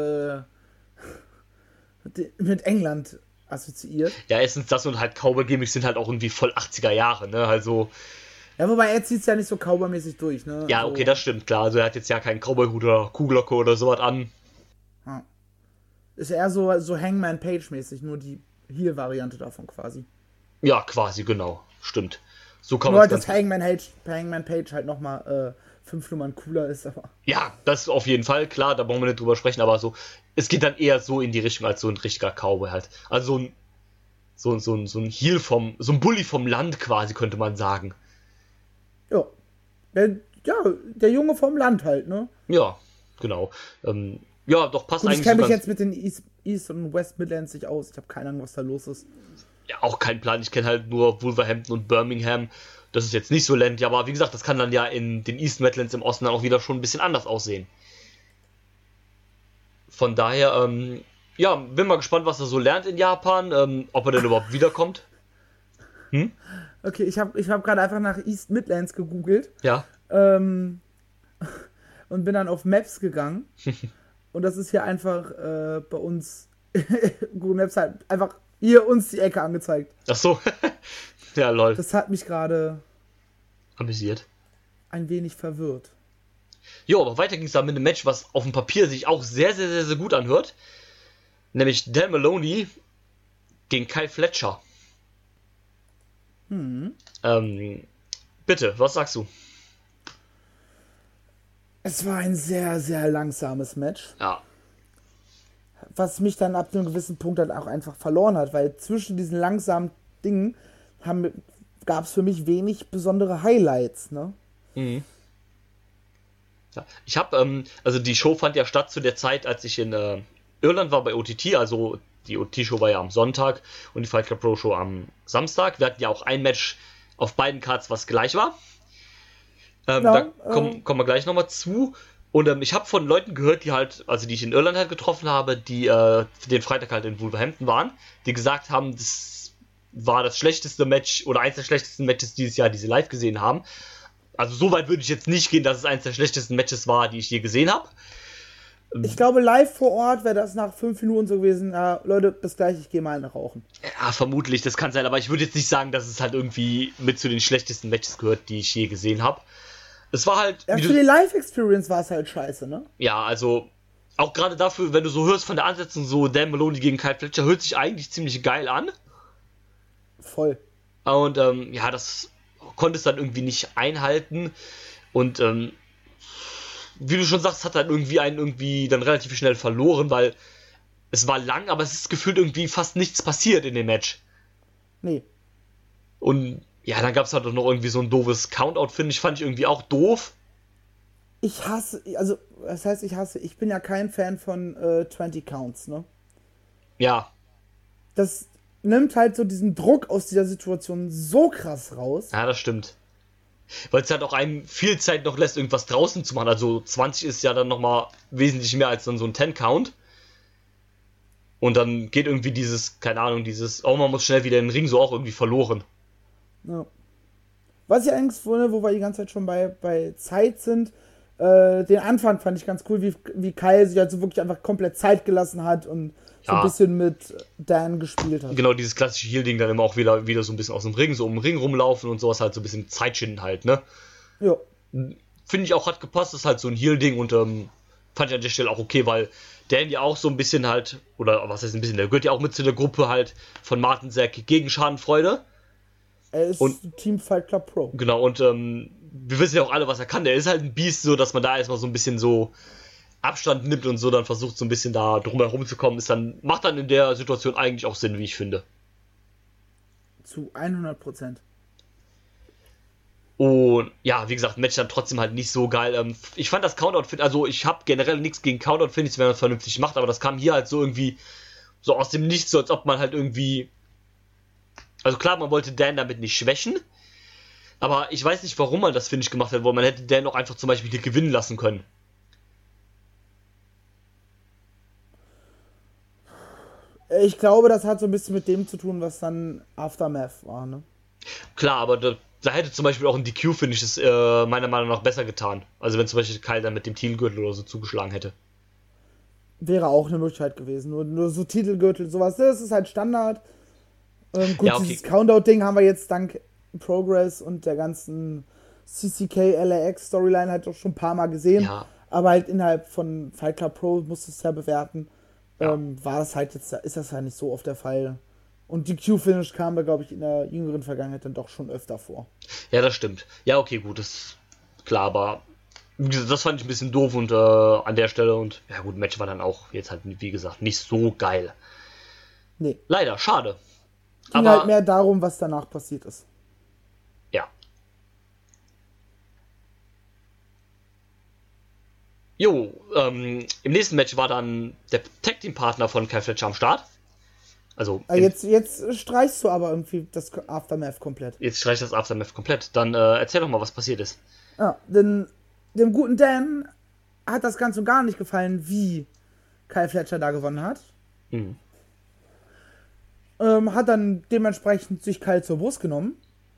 England assoziiert. Ja, erstens das und halt Cowboy-Gimmicks sind halt auch irgendwie voll 80er Jahre, ne? Also, Ja, wobei er zieht es ja nicht so Cowboy-mäßig durch, ne? ja, so, okay, das stimmt, klar. Also er hat jetzt ja keinen Cowboy-Hut oder Kuhglocke oder sowas an. Ist eher so Hangman Page-mäßig, nur die Heel-Variante davon quasi. Ja, quasi, genau. Stimmt. So kann Nur man halt, es dass Hangman Page halt nochmal 5 Nummern cooler ist, aber. Ja, das auf jeden Fall, klar, da brauchen wir nicht drüber sprechen, aber so, es geht dann eher so in die Richtung als so ein richtiger Cowboy halt. Also so ein Heel so ein Bully vom Land quasi, könnte man sagen. Ja. Der Junge vom Land halt, ne? Ja, genau. Ja, doch, passt Gut, ich eigentlich kenne so mich ganz, jetzt mit den East und West Midlands nicht aus. Ich habe keine Ahnung, was da los ist. ja, auch keinen Plan. Ich kenne halt nur Wolverhampton und Birmingham. Das ist jetzt nicht so ländlich, aber wie gesagt, das kann dann ja in den East Midlands im Osten dann auch wieder schon ein bisschen anders aussehen. Von daher, ja, bin mal gespannt, was er so lernt in Japan, ob er denn überhaupt wiederkommt. Okay, ich hab gerade einfach nach East Midlands gegoogelt Ja. und bin dann auf Maps gegangen. Und das ist hier einfach bei uns Google Maps halt einfach hier uns die Ecke angezeigt. Ach so. Ja, lol. Das hat mich gerade Amüsiert. ein wenig verwirrt. Jo, aber weiter ging es dann mit einem Match, was auf dem Papier sich auch sehr, sehr, sehr, sehr gut anhört. Nämlich Dan Maloney gegen Kyle Fletcher. Bitte, was sagst du? Es war ein sehr, sehr langsames Match, Ja. was mich dann ab einem gewissen Punkt dann auch einfach verloren hat, weil zwischen diesen langsamen Dingen gab es für mich wenig besondere Highlights, ne? Ja. Ich habe, also die Show fand ja statt zu der Zeit, als ich in Irland war bei OTT, also die OTT-Show war ja am Sonntag und die Fight Club Pro Show am Samstag. Wir hatten ja auch ein Match auf beiden Cards, was gleich war. Da kommen wir gleich nochmal zu. Und ich habe von Leuten gehört, die halt, also die ich in Irland halt getroffen habe, die für den Freitag halt in Wolverhampton waren, die gesagt haben, das war das schlechteste Match oder eins der schlechtesten Matches dieses Jahr, die sie live gesehen haben. Also so weit würde ich jetzt nicht gehen, dass es eins der schlechtesten Matches war, die ich je gesehen habe. Ich glaube, live vor Ort wäre das nach 5 Minuten so gewesen, ja, Leute, bis gleich, ich gehe mal eine rauchen. Ja, vermutlich, das kann sein, aber ich würde jetzt nicht sagen, dass es halt irgendwie mit zu den schlechtesten Matches gehört, die ich je gesehen habe. Es war halt... Ja, für die Live-Experience war es halt scheiße, ne? Ja, also auch gerade dafür, wenn du so hörst von der Ansetzung, so Dan Maloney gegen Kyle Fletcher, hört sich eigentlich ziemlich geil an. Voll. Und ja, das konnte es dann irgendwie nicht einhalten. Und wie du schon sagst, hat dann irgendwie dann relativ schnell verloren, weil es war lang, aber es ist gefühlt irgendwie fast nichts passiert in dem Match. Nee. Und ja, dann gab es halt auch noch irgendwie so ein doofes Countout-Finish, fand ich irgendwie auch doof. Ich hasse, also, das heißt, ich bin ja kein Fan von 20 Counts, ne? Ja. Das nimmt halt so diesen Druck aus dieser Situation so krass raus. Ja, das stimmt. Weil es halt auch einem viel Zeit noch lässt, irgendwas draußen zu machen. Also 20 ist ja dann nochmal wesentlich mehr als dann so ein 10-Count. Und dann geht irgendwie dieses, keine Ahnung, man muss schnell wieder in den Ring, so auch irgendwie verloren. Ja. Was ich eigentlich wundere, wo wir die ganze Zeit schon bei Zeit sind, den Anfang fand ich ganz cool, wie Kyle sich also wirklich einfach komplett Zeit gelassen hat und so ein bisschen mit Dan gespielt hat. Genau, dieses klassische Heal-Ding dann immer auch wieder so ein bisschen aus dem Ring, so um den Ring rumlaufen und sowas, halt so ein bisschen Zeit schinden halt, ne? Ja. Finde ich auch, hat gepasst, ist halt so ein Heal-Ding und fand ich an der Stelle auch okay, weil Dan ja auch so ein bisschen halt, oder was heißt ein bisschen, der gehört ja auch mit zu der Gruppe halt von Martin Zack gegen Schadenfreude. Er ist Team Fight Club Pro. Genau, und wir wissen ja auch alle, was er kann. Der ist halt ein Biest, so dass man da erstmal so ein bisschen so Abstand nimmt und so dann versucht, so ein bisschen da drumherum zu kommen, macht dann in der Situation eigentlich auch Sinn, wie ich finde. Zu 100%. Und ja, wie gesagt, Match dann trotzdem halt nicht so geil. Ich fand das Countout-Finish, also ich habe generell nichts gegen Countout-Finish, wenn man es vernünftig macht, aber das kam hier halt so irgendwie so aus dem Nichts, so als ob man halt irgendwie... Also klar, man wollte Dan damit nicht schwächen, aber ich weiß nicht, warum man das Finish gemacht hat, weil man hätte Dan auch einfach zum Beispiel hier gewinnen lassen können. Ich glaube, das hat so ein bisschen mit dem zu tun, was dann Aftermath war, ne? Klar, aber da hätte zum Beispiel auch ein DQ-Finish es meiner Meinung nach besser getan. Also wenn zum Beispiel Kyle dann mit dem Titelgürtel oder so zugeschlagen hätte. Wäre auch eine Möglichkeit gewesen. Nur so Titelgürtel, sowas, das ist halt Standard. Gut, ja, okay. Dieses Countdown-Ding haben wir jetzt dank Progress und der ganzen CCK LAX Storyline halt doch schon ein paar Mal gesehen. Ja. Aber halt innerhalb von Fight Club Pro musst du es ja bewerten. Ja. War das halt jetzt, ist das halt nicht so oft der Fall. Und die Q-Finish kam da, glaube ich, in der jüngeren Vergangenheit dann doch schon öfter vor. Ja, das stimmt. Ja, okay, gut, das ist klar, aber das fand ich ein bisschen doof und an der Stelle und ja gut, Match war dann auch jetzt halt, wie gesagt, nicht so geil. Nee. Leider, schade. Ging aber halt mehr darum, was danach passiert ist. Ja. Jo, im nächsten Match war dann der Tag-Team-Partner von Kyle Fletcher am Start. Also jetzt streichst du aber irgendwie das Aftermath komplett. Jetzt streichst du das Aftermath komplett. Dann erzähl doch mal, was passiert ist. Ja, denn dem guten Dan hat das ganz und gar nicht gefallen, wie Kyle Fletcher da gewonnen hat. Mhm. Hat dann dementsprechend sich Kyle zur Brust genommen.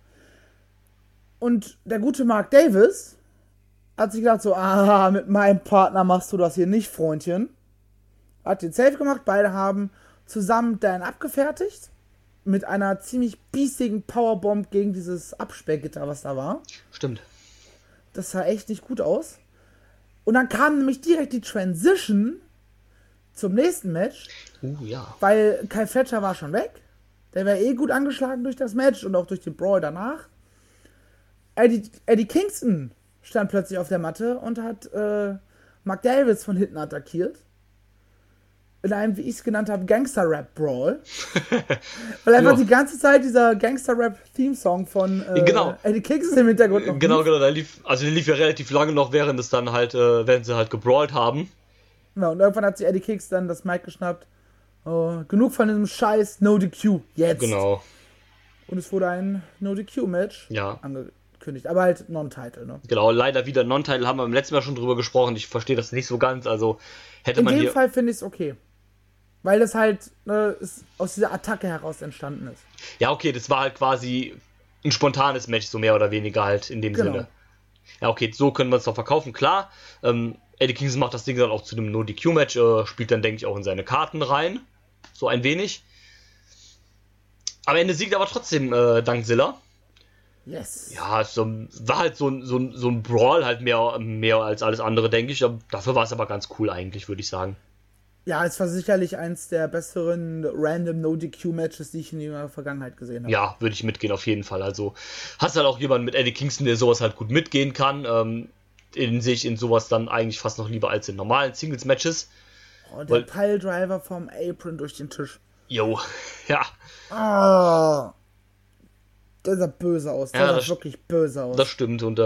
Und der gute Mark Davis hat sich gedacht so, mit meinem Partner machst du das hier nicht, Freundchen. Hat den Safe gemacht, beide haben zusammen Dan abgefertigt. Mit einer ziemlich biestigen Powerbomb gegen dieses Absperrgitter, was da war. Stimmt. Das sah echt nicht gut aus. Und dann kam nämlich direkt die Transition zum nächsten Match. Ja. Weil Kyle Fletcher war schon weg. Der war gut angeschlagen durch das Match und auch durch den Brawl danach. Eddie Kingston stand plötzlich auf der Matte und hat Mark Davis von hinten attackiert. In einem, wie ich es genannt habe, Gangster-Rap-Brawl. Weil einfach die ganze Zeit dieser Gangster-Rap-Theme-Song von Eddie Kingston im Hintergrund noch Genau, der lief ja relativ lange noch, während sie halt gebrawlt haben. Ja, und irgendwann hat sich Eddie Kingston das Mic geschnappt. Genug von diesem Scheiß No-DQ, jetzt. Genau. Und es wurde ein No-DQ-Match angekündigt, aber halt Non-Title, ne? Genau, leider wieder Non-Title, haben wir beim letzten Mal schon drüber gesprochen, ich verstehe das nicht so ganz, also hätte man hier... In dem Fall finde ich es okay. Weil das halt aus dieser Attacke heraus entstanden ist. Ja, okay, das war halt quasi ein spontanes Match, so mehr oder weniger halt in dem Sinne. Ja, okay, so können wir es doch verkaufen, klar. Eddie Kingston macht das Ding dann auch zu einem No-DQ-Match, spielt dann, denke ich, auch in seine Karten rein. So ein wenig. Am Ende siegt aber trotzdem dank Zilla. Yes. Ja, war halt so ein Brawl halt mehr als alles andere, denke ich. Dafür war es aber ganz cool eigentlich, würde ich sagen. Ja, es war sicherlich eins der besseren random No-DQ-Matches, die ich in der Vergangenheit gesehen habe. Ja, würde ich mitgehen, auf jeden Fall. Also hast halt auch jemanden mit Eddie Kingston, der sowas halt gut mitgehen kann. den sehe ich in sowas dann eigentlich fast noch lieber als in normalen Singles-Matches. Oh, der Piledriver vom Apron durch den Tisch. Jo, ja. Oh, der sah böse aus. Der sah wirklich böse aus. Das stimmt. Und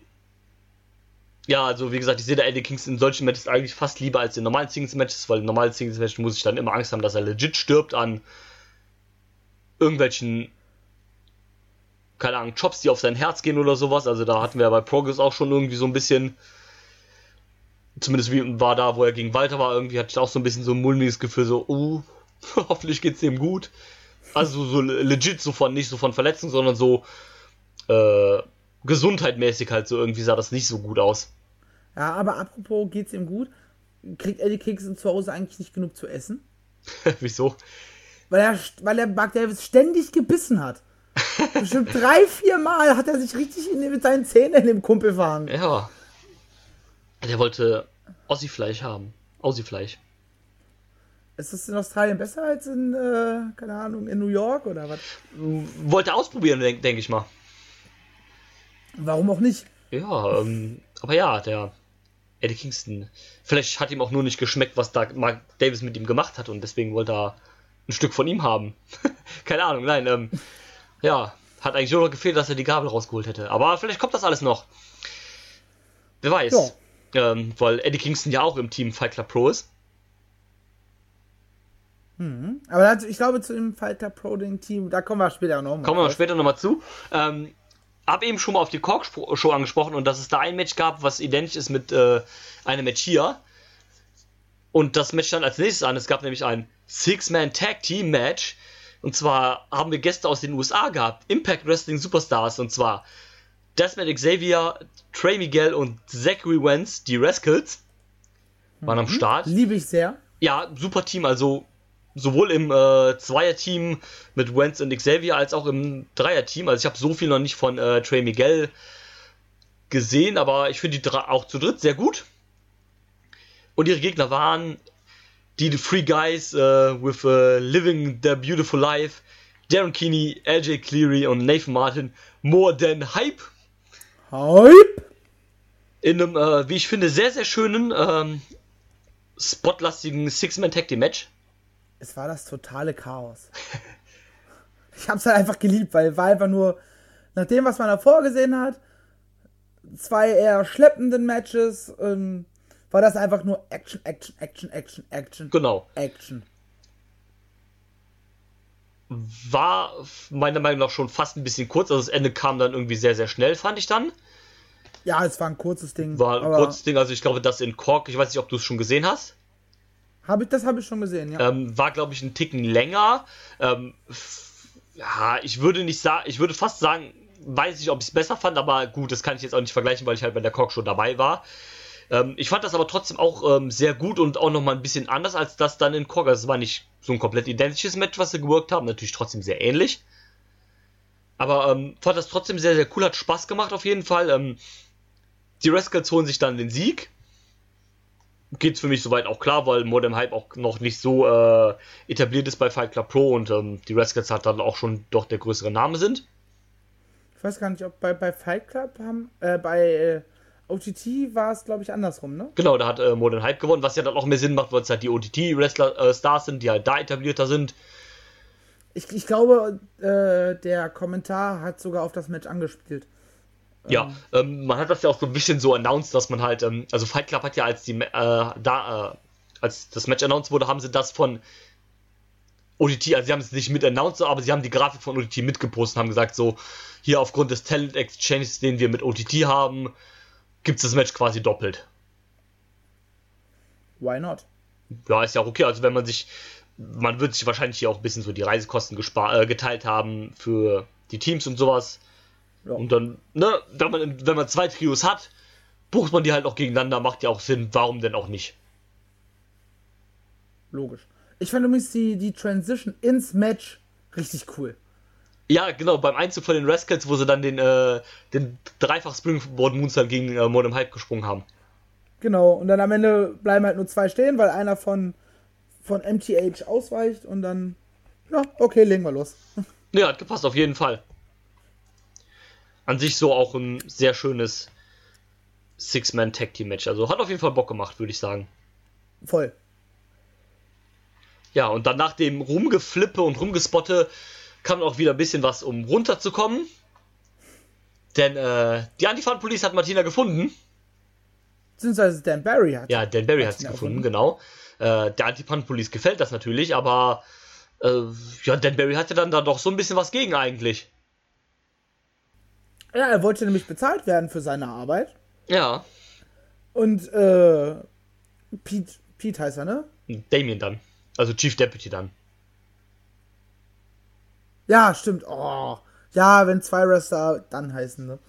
ja, also wie gesagt, ich sehe da Eddie Kingston in solchen Matches eigentlich fast lieber als in normalen Singles-Matches, weil in normalen Singles-Matches muss ich dann immer Angst haben, dass er legit stirbt an irgendwelchen, keine Ahnung, Chops, die auf sein Herz gehen oder sowas. Also da hatten wir ja bei Progress auch schon irgendwie so ein bisschen, zumindest wie war da, wo er gegen Walter war, irgendwie hatte ich auch so ein bisschen so ein mulmiges Gefühl, so, hoffentlich geht's dem gut. Also so legit, nicht so von Verletzungen, sondern so gesundheitmäßig halt so, irgendwie sah das nicht so gut aus. Ja, aber apropos, geht's ihm gut? Kriegt Eddie Kingston zu Hause eigentlich nicht genug zu essen? Wieso? Weil er Mark Davis ständig gebissen hat. Bestimmt 3-4 Mal hat er sich richtig mit seinen Zähnen in dem Kumpel verhangen. Ja. Der wollte Aussie-Fleisch haben. Aussie-Fleisch. Ist das in Australien besser als in, keine Ahnung, in New York oder was? Wollte ausprobieren, denke ich mal. Warum auch nicht? Ja, aber ja, der Eddie Kingston, vielleicht hat ihm auch nur nicht geschmeckt, was da Mark Davis mit ihm gemacht hat und deswegen wollte er ein Stück von ihm haben. Keine Ahnung, nein, ja, hat eigentlich nur noch gefehlt, dass er die Gabel rausgeholt hätte. Aber vielleicht kommt das alles noch. Wer weiß. Ja. Weil Eddie Kingston ja auch im Team Fight Club Pro ist. Aber ich glaube, zu dem Fight Club Pro Team, da kommen wir später noch mal. Kommen wir später nochmal zu. Hab eben schon mal auf die Cork-Show angesprochen und dass es da ein Match gab, was identisch ist mit einem Match hier. Und das Match stand als nächstes an. Es gab nämlich ein Six-Man-Tag-Team-Match. Und zwar haben wir Gäste aus den USA gehabt. Impact Wrestling Superstars. Und zwar Desmond Xavier, Trey Miguel und Zachary Wentz, die Rascals, waren am Start. Liebe ich sehr. Ja, super Team. Also sowohl im Zweier-Team mit Wentz und Xavier als auch im Dreier-Team. Also ich habe so viel noch nicht von Trey Miguel gesehen, aber ich finde die auch zu dritt sehr gut. Und ihre Gegner waren die Three Guys with Living Their Beautiful Life, Darren Keeney, LJ Cleary und Nathan Martin, More Than Hype. In einem, wie ich finde, sehr, sehr schönen, spotlastigen Six-Man-Tag-Team-Match. Es war das totale Chaos. Ich hab's halt einfach geliebt, weil war einfach nur, nach dem, was man davor gesehen hat, zwei eher schleppenden Matches, war das einfach nur Action, Action, Action, Action, Action. Genau. Action. War meiner Meinung nach schon fast ein bisschen kurz, also das Ende kam dann irgendwie sehr, sehr schnell, fand ich dann. Ja, es war ein kurzes Ding. War ein kurzes Ding, also ich glaube, das in Cork, ich weiß nicht, ob du es schon gesehen hast. Das habe ich schon gesehen, ja. War, glaube ich, ein Ticken länger. Ja, ich würde fast sagen, weiß nicht, ob ich es besser fand, aber gut, das kann ich jetzt auch nicht vergleichen, weil ich halt bei der Cork schon dabei war. Ich fand das aber trotzdem auch sehr gut und auch nochmal ein bisschen anders als das dann in Cork. Also es war nicht so ein komplett identisches Match, was sie geworkt haben, natürlich trotzdem sehr ähnlich. Aber fand das trotzdem sehr, sehr cool, hat Spaß gemacht auf jeden Fall. Die Rascals holen sich dann den Sieg. Geht's für mich soweit auch klar, weil Modern Hype auch noch nicht so etabliert ist bei Fight Club Pro und die Rascals halt dann auch schon doch der größere Name sind. Ich weiß gar nicht, ob bei Fight Club bei OTT war es, glaube ich, andersrum, ne? Genau, da hat Modern Hype gewonnen, was ja dann auch mehr Sinn macht, weil es halt die OTT-Wrestler-Stars sind, die halt da etablierter sind. Ich glaube, der Kommentar hat sogar auf das Match angespielt. Ja, man hat das ja auch so ein bisschen so announced, dass man halt, also Fight Club hat ja als das Match announced wurde, haben sie das von OTT, also sie haben es nicht mit announced, aber sie haben die Grafik von OTT mitgepostet und haben gesagt, so, hier aufgrund des Talent Exchanges, den wir mit OTT haben, gibt es das Match quasi doppelt. Why not? Ja, ist ja auch okay, also wenn man wird sich wahrscheinlich hier auch ein bisschen so die Reisekosten geteilt haben für die Teams und sowas. Ja. Und dann, ne, wenn man zwei Trios hat, bucht man die halt auch gegeneinander, macht ja auch Sinn, warum denn auch nicht? Logisch. Ich fand übrigens die Transition ins Match richtig cool. Ja, genau, beim Einzug von den Rascals, wo sie dann den Dreifach Springboard Moonsault gegen Modern Hype gesprungen haben. Genau, und dann am Ende bleiben halt nur zwei stehen, weil einer von MTH ausweicht und dann, ja, okay, legen wir los. Ja, hat gepasst, auf jeden Fall. An sich so auch ein sehr schönes Six-Man-Tag-Team-Match. Also hat auf jeden Fall Bock gemacht, würde ich sagen. Voll. Ja, und dann nach dem Rumgeflippe und Rumgespotte kam auch wieder ein bisschen was, um runterzukommen. Denn die Anti-Fun-Police hat Martina gefunden. Beziehungsweise Dan Barry hat. Ja, Dan Barry hat sie gefunden, genau. Der Anti-Fun-Police gefällt das natürlich, aber ja, Dan Barry hatte dann da doch so ein bisschen was gegen eigentlich. Ja, er wollte nämlich bezahlt werden für seine Arbeit. Ja. Und Pete heißt er, ne? Damien dann. Also Chief Deputy dann. Ja, stimmt. Oh. Ja, wenn 2 Wrestler dann heißen, ne?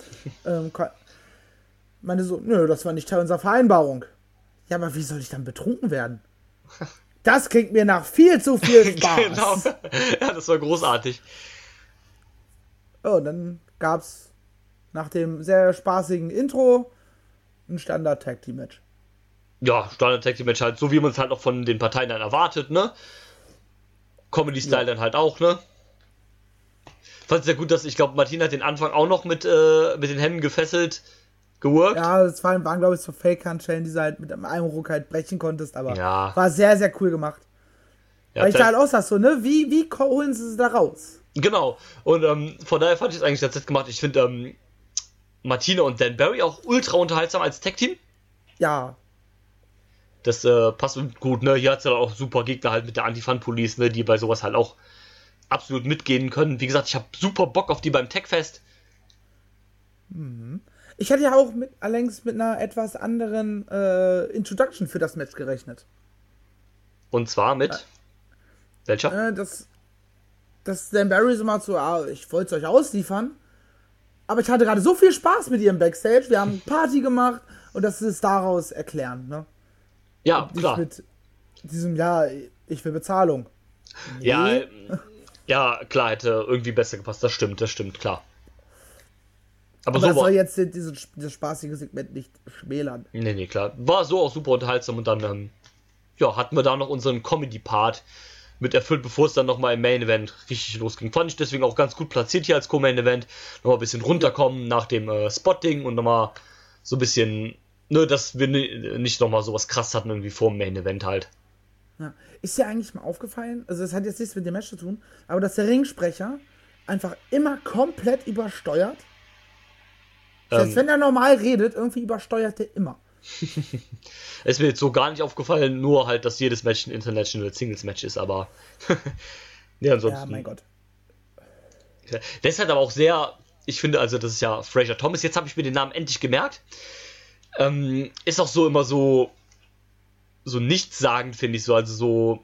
Meine so, nö, das war nicht Teil unserer Vereinbarung. Ja, aber wie soll ich dann betrunken werden? Das klingt mir nach viel zu viel Spaß. Genau. Ja, das war großartig. Oh, und dann gab's nach dem sehr spaßigen Intro ein Standard-Tag-Team-Match. Ja, Standard-Tag-Team-Match halt, so wie man es halt auch von den Parteien dann erwartet, ne? Comedy-Style dann halt auch, ne? Fand es sehr gut, dass, ich glaube, Martina hat den Anfang auch noch mit den Händen gefesselt geworkt. Ja, das waren glaube ich, so Fake-Handschellen, die du halt mit einem Ruck halt brechen konntest, aber ja. War sehr, sehr cool gemacht. Ja, weil ich da halt auch sag so, ne, wie holen sie da raus? Genau, und von daher fand ich es eigentlich ganz nett gemacht. Ich finde Martina und Dan Barry auch ultra unterhaltsam als Tag-Team. Ja. Das passt gut, ne? Hier hat es ja auch super Gegner halt mit der Anti-Fun-Police, ne? Die bei sowas halt auch absolut mitgehen können. Wie gesagt, ich habe super Bock auf die beim Tech-Fest. Ich hätte ja auch allerdings mit einer etwas anderen Introduction für das Match gerechnet. Und zwar mit welcher? Dass Dan Barry so mal so, ich wollte es euch ausliefern, aber ich hatte gerade so viel Spaß mit ihr im Backstage, wir haben Party gemacht und das ist daraus erklären, ne? Ja, und klar. Mit diesem, ich will Bezahlung. Nee. Ja, klar, hätte irgendwie besser gepasst, das stimmt, klar. Aber so das war... soll jetzt dieses spaßige Segment nicht schmälern. Nee, klar. War so auch super unterhaltsam und dann, hatten wir da noch unseren Comedy-Part mit erfüllt, bevor es dann nochmal im Main-Event richtig losging. Fand ich deswegen auch ganz gut platziert hier als Co-Main-Event. Nochmal ein bisschen runterkommen nach dem Spotting und nochmal so ein bisschen, ne, dass wir nicht nochmal sowas krass hatten irgendwie vor dem Main-Event halt. Ja. Ist dir eigentlich mal aufgefallen, also das hat jetzt nichts mit dem Match zu tun, aber dass der Ringsprecher einfach immer komplett übersteuert? Selbst wenn er normal redet, irgendwie übersteuert er immer. Ist mir jetzt so gar nicht aufgefallen, nur halt, dass jedes Match ein International Singles Match ist, aber ja, ansonsten. Ja, mein Gott. Der ist halt aber auch sehr, ich finde, also das ist ja Fraser Thomas, jetzt habe ich mir den Namen endlich gemerkt. Ist auch so immer so nichtssagend, finde ich so, also so,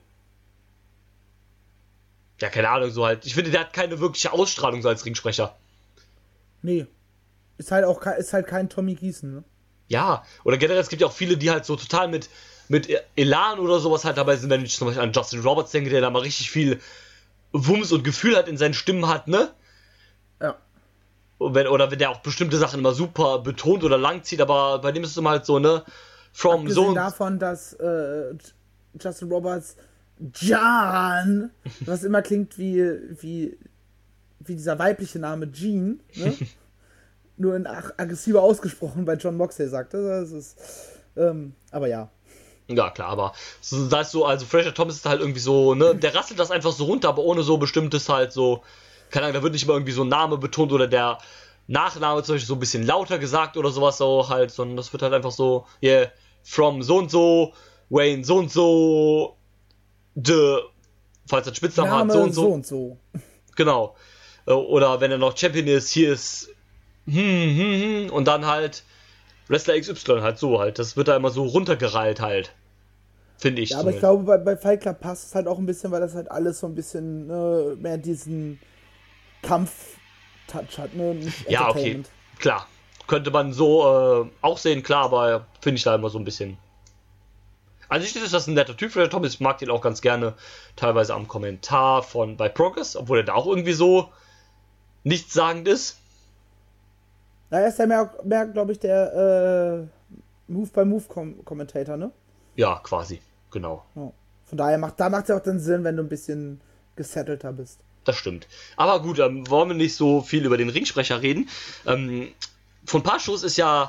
ja, keine Ahnung, so halt, ich finde, der hat keine wirkliche Ausstrahlung so als Ringsprecher. Nee. Ist halt kein Tommy Gießen, ne? Ja, oder generell, es gibt ja auch viele, die halt so total mit Elan oder sowas halt dabei sind, wenn ich zum Beispiel an Justin Roberts denke, der da mal richtig viel Wumms und Gefühl halt in seinen Stimmen hat, ne? Ja. Oder wenn der auch bestimmte Sachen immer super betont oder lang zieht, aber bei dem ist es immer halt so, ne? Abgesehen davon, dass Justin Roberts John, was immer klingt wie dieser weibliche Name Gene, ne? Nur in aggressiver ausgesprochen bei John Moxley sagt. Das ist, aber ja. Ja, klar, aber da ist so, also Fraser Thomas ist halt irgendwie so, ne, der rasselt das einfach so runter, aber ohne so bestimmtes halt so, keine Ahnung, da wird nicht mal irgendwie so ein Name betont oder der Nachname zum Beispiel so ein bisschen lauter gesagt oder sowas so halt, sondern das wird halt einfach so, yeah, from so und so, Wayne so und so, falls er Spitznamen hat, so und so. So und so. Genau. Oder wenn er noch Champion ist, hier ist und dann halt Wrestler XY halt so halt. Das wird da immer so runtergereilt halt. Finde ich. Ja, aber ich glaube, bei Fight Club passt es halt auch ein bisschen, weil das halt alles so ein bisschen mehr diesen Kampf-Touch hat, ne? Nicht ja, okay. Klar. Könnte man so auch sehen, klar, aber finde ich da immer so ein bisschen. An sich ist das ein netter Typ, der Thomas. Ich mag den auch ganz gerne. Teilweise am Kommentar bei Progress, obwohl er da auch irgendwie so nichtssagend ist. Na, er ist ja mehr glaube ich, der Move-by-Move-Kommentator, ne? Ja, quasi, genau. Ja. Von daher macht es ja auch dann Sinn, wenn du ein bisschen gesettelter bist. Das stimmt. Aber gut, wollen wir nicht so viel über den Ringsprecher reden. Von ein paar Shows ist ja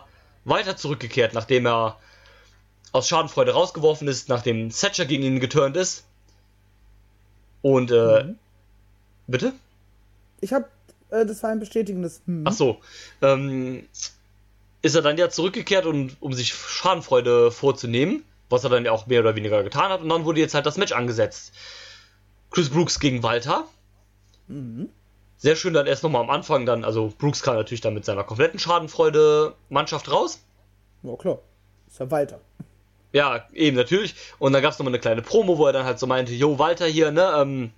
Walter zurückgekehrt, nachdem er aus Schadenfreude rausgeworfen ist, nachdem Thatcher gegen ihn geturnt ist. Und, bitte? Das war ein bestätigendes. Ach so. Ist er dann ja zurückgekehrt, um sich Schadenfreude vorzunehmen, was er dann ja auch mehr oder weniger getan hat. Und dann wurde jetzt halt das Match angesetzt. Chris Brooks gegen Walter. Sehr schön dann erst nochmal am Anfang dann, also Brooks kam natürlich dann mit seiner kompletten Schadenfreude-Mannschaft raus. Ja, klar. Ist ja Walter. Ja, eben, natürlich. Und dann gab es nochmal eine kleine Promo, wo er dann halt so meinte, yo, Walter hier, ne,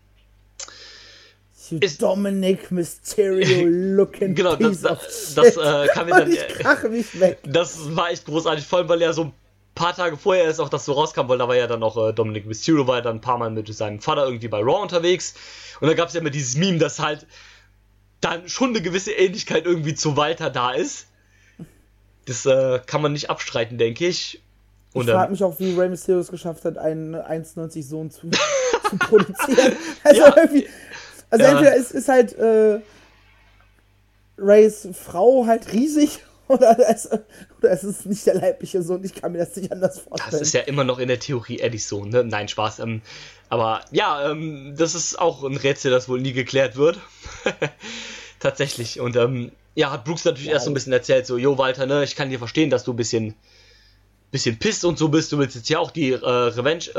ist Dominic Mysterio looking genau, piece das of shit. kam mir dann, ich krache mich weg. Das war echt großartig, vor allem, weil er so ein paar Tage vorher ist auch das so rauskam, weil da war ja dann auch Dominic Mysterio, war ja dann ein paar Mal mit seinem Vater irgendwie bei Raw unterwegs. Und da gab es ja immer dieses Meme, dass halt dann schon eine gewisse Ähnlichkeit irgendwie zu Walter da ist. Das kann man nicht abstreiten, denke ich. Und ich frage mich auch, wie Rey Mysterio es geschafft hat, einen 1,90 Sohn zu produzieren. Also ja. irgendwie. Also entweder ist halt Rays Frau halt riesig oder es ist nicht der leibliche Sohn. Ich kann mir das nicht anders vorstellen. Das ist ja immer noch in der Theorie Eddies Sohn, ne? Nein, Spaß. Aber ja, das ist auch ein Rätsel, das wohl nie geklärt wird. Tatsächlich. Und ja, hat Brooks natürlich erst so ein bisschen erzählt, so, jo Walter, ne, ich kann dir verstehen, dass du ein bisschen pisst und so bist. Du willst jetzt ja auch die Revenge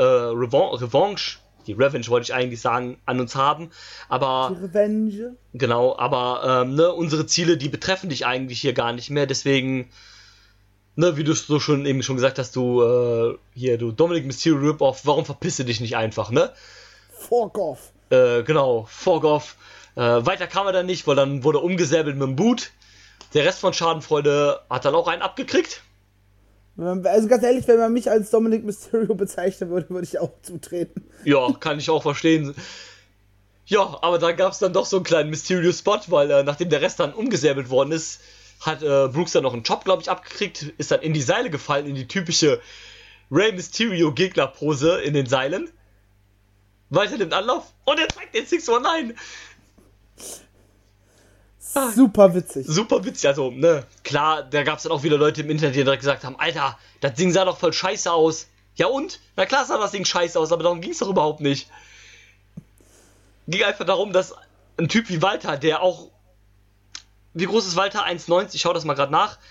wollte ich eigentlich sagen, an uns haben, aber... Die Revenge? Genau, aber ne, unsere Ziele, die betreffen dich eigentlich hier gar nicht mehr, deswegen, ne, wie du so schon eben schon gesagt hast, du Dominic Mysterio Rip-Off, warum verpisst du dich nicht einfach, ne? Fuck off. Genau, fuck off. Weiter kam er dann nicht, weil dann wurde er umgesäbelt mit dem Boot. Der Rest von Schadenfreude hat dann auch einen abgekriegt. Also ganz ehrlich, wenn man mich als Dominic Mysterio bezeichnen würde, würde ich auch zutreten. Ja, kann ich auch verstehen. Ja, aber da gab es dann doch so einen kleinen Mysterio-Spot, weil nachdem der Rest dann umgesäbelt worden ist, hat Brooks dann noch einen Chop, glaube ich, abgekriegt, ist dann in die Seile gefallen, in die typische Rey Mysterio-Gegnerpose in den Seilen. Weiter nimmt Anlauf und er zeigt den 619. Super witzig. Super witzig, also, ne, klar, da gab es dann auch wieder Leute im Internet, die direkt gesagt haben, Alter, das Ding sah doch voll scheiße aus. Ja und? Na klar sah das Ding scheiße aus, aber darum ging es doch überhaupt nicht. Ging einfach darum, dass ein Typ wie Walter, der auch, wie groß ist Walter? 1,90, ich schau das mal gerade nach.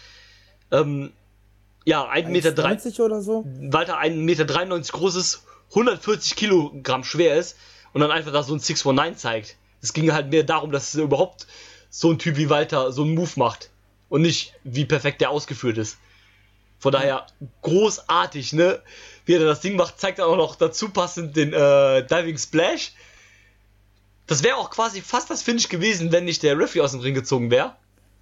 Ja, 1,93 Meter oder so. Walter 1,93 Meter groß ist, 140 Kilogramm schwer ist und dann einfach da so ein 619 zeigt. Es ging halt mehr darum, dass überhaupt so ein Typ wie Walter so einen Move macht und nicht, wie perfekt der ausgeführt ist. Von daher großartig, ne? Wie er das Ding macht, zeigt er auch noch dazu passend den Diving Splash. Das wäre auch quasi fast das Finish gewesen, wenn nicht der Referee aus dem Ring gezogen wäre.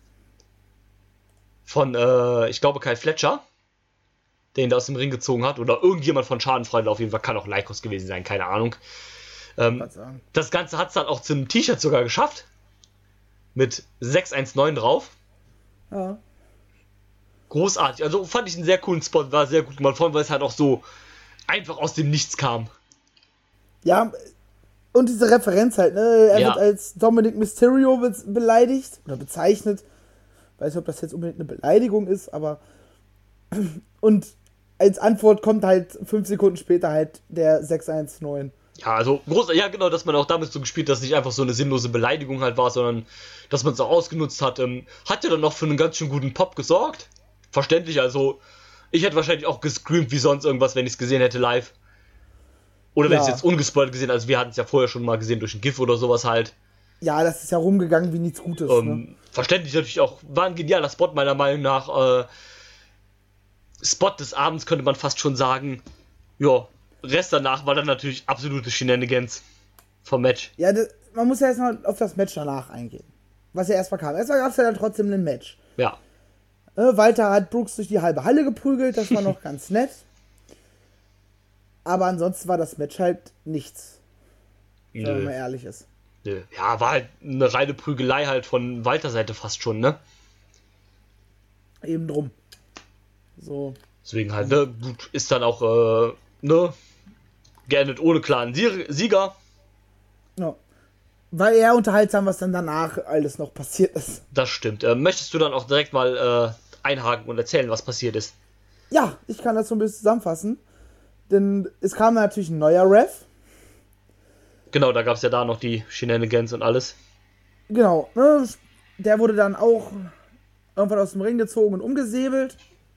Von, ich glaube, Kyle Fletcher, der ihn da aus dem Ring gezogen hat. Oder irgendjemand von Schadenfreude, auf jeden Fall kann auch Lycos gewesen sein, keine Ahnung. Das Ganze hat es dann auch zum T-Shirt sogar geschafft. Mit 619 drauf. Ja. Großartig. Also fand ich einen sehr coolen Spot, war sehr gut gemacht, vor allem weil es halt auch so einfach aus dem Nichts kam. Ja, und diese Referenz halt, ne? Er Ja. wird als Dominic Mysterio beleidigt oder bezeichnet. Weiß nicht, ob das jetzt unbedingt eine Beleidigung ist, aber. Und als Antwort kommt halt 5 Sekunden später halt der 619. Ja, also ja genau, dass man auch damit so gespielt hat, dass es nicht einfach so eine sinnlose Beleidigung halt war, sondern dass man es auch ausgenutzt hat. Hat ja dann noch für einen ganz schön guten Pop gesorgt. Verständlich, also ich hätte wahrscheinlich auch gescreamt wie sonst irgendwas, wenn ich es gesehen hätte live. Oder wenn ich es jetzt ungespoilt gesehen, also wir hatten es ja vorher schon mal gesehen durch ein GIF oder sowas halt. Ja, das ist ja rumgegangen wie nichts Gutes. Ne? Verständlich natürlich auch, war ein genialer Spot meiner Meinung nach. Spot des Abends könnte man fast schon sagen. Ja, Rest danach war dann natürlich absolute Shenanigans vom Match. Ja, man muss ja erstmal auf das Match danach eingehen. Was ja erstmal kam. Erstmal gab es ja dann trotzdem ein Match. Ja. Walter hat Brooks durch die halbe Halle geprügelt, das war noch ganz nett. Aber ansonsten war das Match halt nichts. Wenn man mal ehrlich ist. Nö. Ja, war halt eine reine Prügelei halt von Walter Seite fast schon, ne? Eben drum. So. Deswegen halt, ne? Gut, ist dann auch, ne? Geendet ohne klaren Sieger. Ja. War eher unterhaltsam, was dann danach alles noch passiert ist. Das stimmt. Möchtest du dann auch direkt mal einhaken und erzählen, was passiert ist. Ja, ich kann das so ein bisschen zusammenfassen. Denn es kam natürlich ein neuer Ref. Genau, da gab es ja da noch die Shenanigans und alles. Genau, ne? Der wurde dann auch irgendwann aus dem Ring gezogen und umgesäbelt.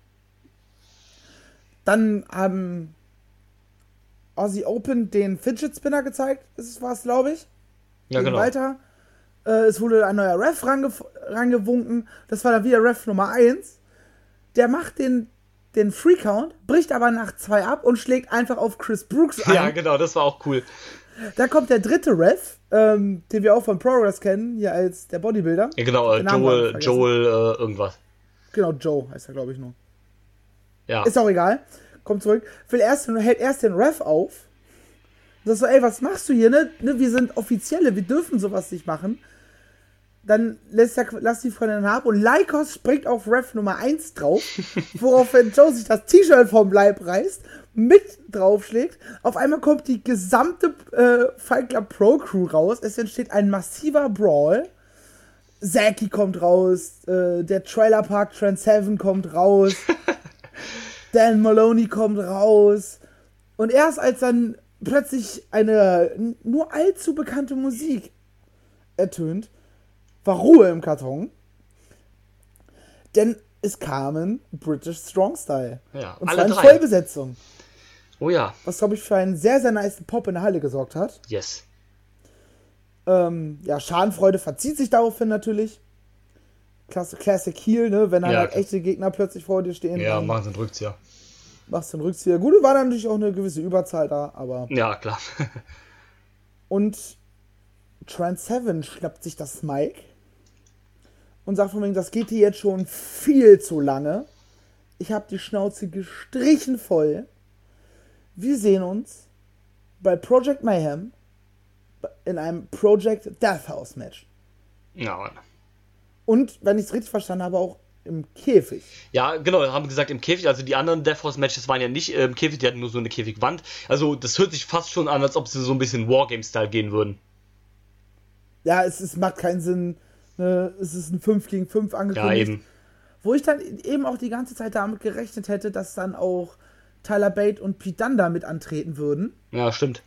Dann haben Aussie Open den Fidget Spinner gezeigt, war es, glaube ich. Ja, Gegen genau. Walter. Es wurde ein neuer Ref rangewunken. Das war dann wieder Ref Nummer 1. Der macht den Free-Count, bricht aber nach 2 ab und schlägt einfach auf Chris Brooks ein. Ja, genau, das war auch cool. Da kommt der dritte Ref, den wir auch von Progress kennen, hier als der Bodybuilder. Ja, genau, Joel irgendwas. Genau, Joe heißt er, glaube ich, nur. Ja. Ist auch egal. Kommt zurück. hält erst den Ref auf. Und sagt so, ey, was machst du hier, ne? Wir sind Offizielle, wir dürfen sowas nicht machen. Dann lässt die von den Hab und Lycos springt auf Ref Nummer 1 drauf, woraufhin Joe sich das T-Shirt vom Leib reißt, mit draufschlägt. Auf einmal kommt die gesamte Fight Club Pro Crew raus. Es entsteht ein massiver Brawl. Zaki kommt raus, der Trailer Park Trent 7 kommt raus, Dan Maloney kommt raus. Und erst als dann plötzlich eine nur allzu bekannte Musik ertönt, war Ruhe im Karton. Denn es kamen British Strong Style. Ja, und alle zwar in 3. Vollbesetzung. Oh ja. Was, glaube ich, für einen sehr, sehr nice Pop in der Halle gesorgt hat. Yes. Ja, Schadenfreude verzieht sich daraufhin natürlich. Classic Heel, ne? Wenn dann Ja, halt klar. echte Gegner plötzlich vor dir stehen. Ja, dann machen sie einen Rückzieher. machst du einen Rückzieher. Gut, war dann natürlich auch eine gewisse Überzahl da, aber... Ja, klar. Und Trent 7 schnappt sich das Mic und sagt von wegen, das geht hier jetzt schon viel zu lange. Ich habe die Schnauze gestrichen voll. Wir sehen uns bei Project Mayhem in einem Project Death House Match. Ja, Mann. Und, wenn ich es richtig verstanden habe, auch im Käfig. Ja, genau, haben gesagt im Käfig, also die anderen Death Force Matches waren ja nicht im Käfig, die hatten nur so eine Käfigwand. Also das hört sich fast schon an, als ob sie so ein bisschen Wargame-Style gehen würden. Ja, es macht keinen Sinn. Ne? Es ist ein 5 gegen 5 angekündigt. Ja, eben. Wo ich dann eben auch die ganze Zeit damit gerechnet hätte, dass dann auch Tyler Bate und Pete Dunne mit antreten würden. Ja, stimmt.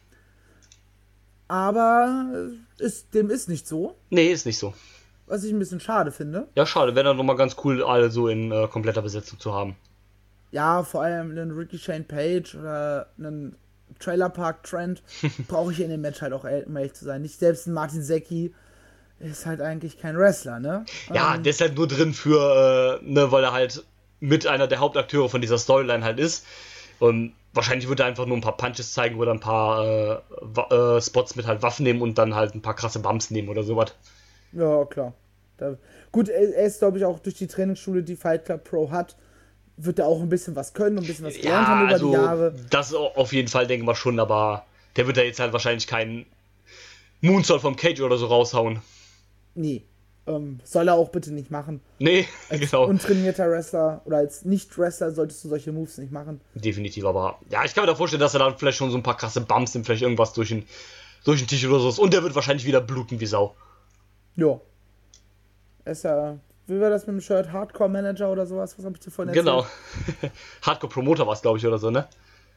Aber dem ist nicht so. Nee, ist nicht so. Was ich ein bisschen schade finde. Ja, schade, wäre dann nochmal ganz cool, alle so in kompletter Besetzung zu haben. Ja, vor allem einen Ricky Shane Page oder einen Trailer Park Trent brauche ich in dem Match halt auch, um ehrlich zu sein. Nicht selbst ein Martin Secchi ist halt eigentlich kein Wrestler, ne? Ja, der ist halt nur drin für, weil er halt mit einer der Hauptakteure von dieser Storyline halt ist. Und wahrscheinlich wird er einfach nur ein paar Punches zeigen oder ein paar Spots mit halt Waffen nehmen und dann halt ein paar krasse Bumps nehmen oder sowas. Ja, klar. Gut, er ist, glaube ich, auch durch die Trainingsschule, die Fight Club Pro hat, wird er auch ein bisschen was können und ein bisschen was gelernt haben über die Jahre. Das auf jeden Fall, denke ich mal schon, aber der wird da jetzt halt wahrscheinlich keinen Moonsault vom Cage oder so raushauen. Nee. Soll er auch bitte nicht machen. Nee, Als genau. untrainierter Wrestler oder als Nicht-Wrestler solltest du solche Moves nicht machen. Definitiv, aber ja, ich kann mir da vorstellen, dass er da vielleicht schon so ein paar krasse Bumps nimmt, vielleicht irgendwas durch den Tisch oder so. Und der wird wahrscheinlich wieder bluten wie Sau. Ja. Ist ja, wie war das mit dem Shirt? Hardcore Manager oder sowas? Was habe ich dir vorhin erzählt? Genau. Hardcore Promoter war es, glaube ich, oder so, ne?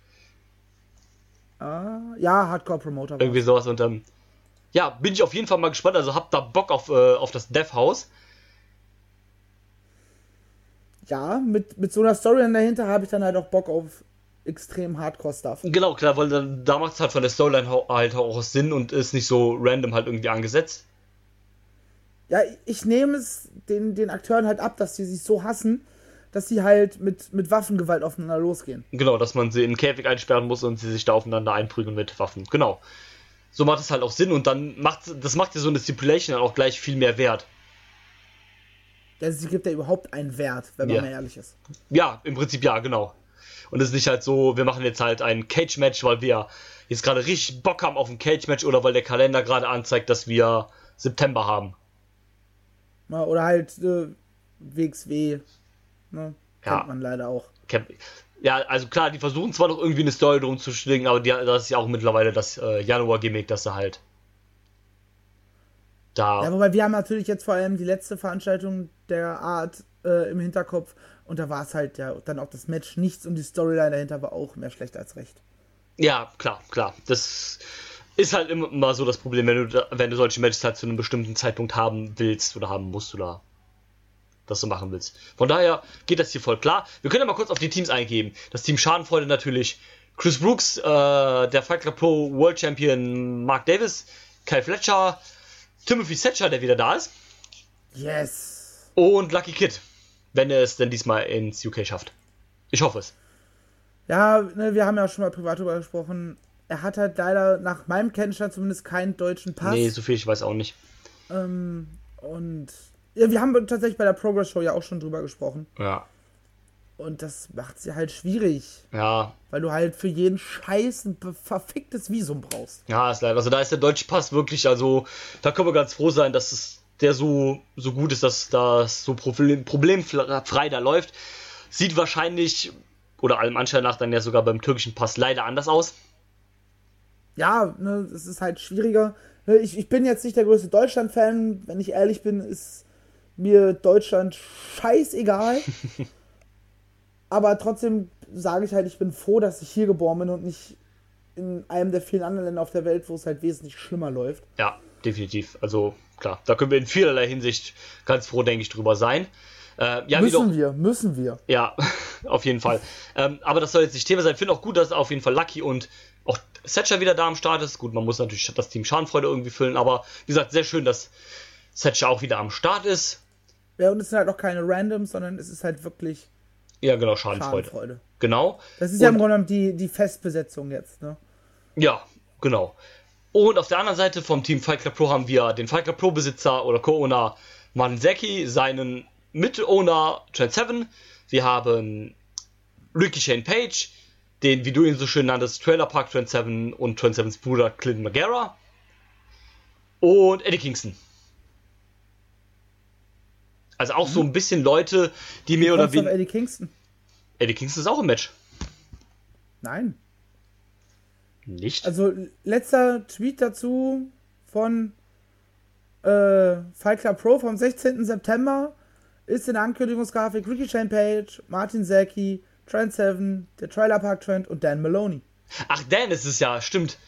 Ja, Hardcore Promoter. war's. Irgendwie sowas und ja, bin ich auf jeden Fall mal gespannt. Also habt da Bock auf das Death House. Ja, mit so einer Story dahinter habe ich dann halt auch Bock auf extrem Hardcore-Stuff. Genau, klar, weil da macht es halt von der Storyline halt auch Sinn und ist nicht so random halt irgendwie angesetzt. Ja, ich nehme es den Akteuren halt ab, dass sie sich so hassen, dass sie halt mit Waffengewalt aufeinander losgehen. Genau, dass man sie in den Käfig einsperren muss und sie sich da aufeinander einprügeln mit Waffen. Genau. So macht es halt auch Sinn und dann macht ja so eine Stipulation dann auch gleich viel mehr Wert. Ja, sie gibt ja überhaupt einen Wert, wenn man Ja. mal ehrlich ist. Ja, im Prinzip ja, genau. Und es ist nicht halt so, wir machen jetzt halt ein Cage-Match, weil wir jetzt gerade richtig Bock haben auf ein Cage-Match oder weil der Kalender gerade anzeigt, dass wir September haben. Ja, oder halt WXW, ne? Ja. Kennt man leider auch. Ja, also klar, die versuchen zwar noch irgendwie eine Story drum zu schlingen, aber das ist ja auch mittlerweile das Januar-Gimmick, dass sie halt Ja, wobei wir haben natürlich jetzt vor allem die letzte Veranstaltung der Art im Hinterkopf und da war es halt ja dann auch das Match nichts und die Storyline dahinter war auch mehr schlecht als recht. Ja, klar. Das ist halt immer so das Problem, wenn du solche Matches halt zu einem bestimmten Zeitpunkt haben willst oder haben musst oder das du machen willst. Von daher geht das hier voll klar. Wir können ja mal kurz auf die Teams eingeben. Das Team Schadenfreude natürlich Chris Brooks, der Fight Club Pro World Champion Mark Davis, Kyle Fletcher, Timothy Thatcher, der wieder da ist. Yes. Und Lucky Kid, wenn er es denn diesmal ins UK schafft. Ich hoffe es. Ja, ne, wir haben ja schon mal privat darüber gesprochen. Er hat halt leider nach meinem Kenntnisstand zumindest keinen deutschen Pass. Nee, so viel ich weiß auch nicht. Und ja, wir haben tatsächlich bei der Progress Show ja auch schon drüber gesprochen. Ja. Und das macht sie halt schwierig. Ja. Weil du halt für jeden Scheiß ein verficktes Visum brauchst. Ja, ist leider. Also da ist der deutsche Pass wirklich, also da können wir ganz froh sein, dass der so gut ist, dass das so problemfrei da läuft. Sieht wahrscheinlich, oder allem Anschein nach, dann ja sogar beim türkischen Pass leider anders aus. Ja, ne, es ist halt schwieriger. Ich bin jetzt nicht der größte Deutschland-Fan. Wenn ich ehrlich bin, ist mir Deutschland scheißegal. Aber trotzdem sage ich halt, ich bin froh, dass ich hier geboren bin und nicht in einem der vielen anderen Länder auf der Welt, wo es halt wesentlich schlimmer läuft. Ja, definitiv. Also klar, da können wir in vielerlei Hinsicht ganz froh, denke ich, drüber sein. Ja, müssen wir. Ja, auf jeden Fall. Aber das soll jetzt nicht Thema sein. Ich finde auch gut, dass auf jeden Fall Lucky und auch Thatcher wieder da am Start ist. Gut, man muss natürlich das Team Schadenfreude irgendwie füllen, aber wie gesagt, sehr schön, dass Thatcher auch wieder am Start ist. Ja, und es sind halt auch keine Randoms, sondern es ist halt wirklich ja, genau, Schadenfreude. Genau. Das ist ja im Grunde genommen die Festbesetzung jetzt, ne? Ja, genau. Und auf der anderen Seite vom Team Fight Club Pro haben wir den Fight Club Pro Besitzer oder Co-Owner Martin Zeki, seinen Mit-Owner Trent Seven. Wir haben Ricky Shane Page, den, wie du ihn so schön nanntest, Trailer Park Trent Seven und Trent Sevens Bruder Clinton Magara. Und Eddie Kingston. Also auch so ein bisschen Leute, die mehr oder weniger... Eddie Kingston. Eddie Kingston ist auch im Match. Nein. Nicht? Also letzter Tweet dazu von Fight Club Pro vom 16. September ist in der Ankündigungsgrafik Ricky Shane Page, Martin Zeki, Trent Seven, der Trailer Park Trent und Dan Maloney. Ach, Dan ist es ja, stimmt.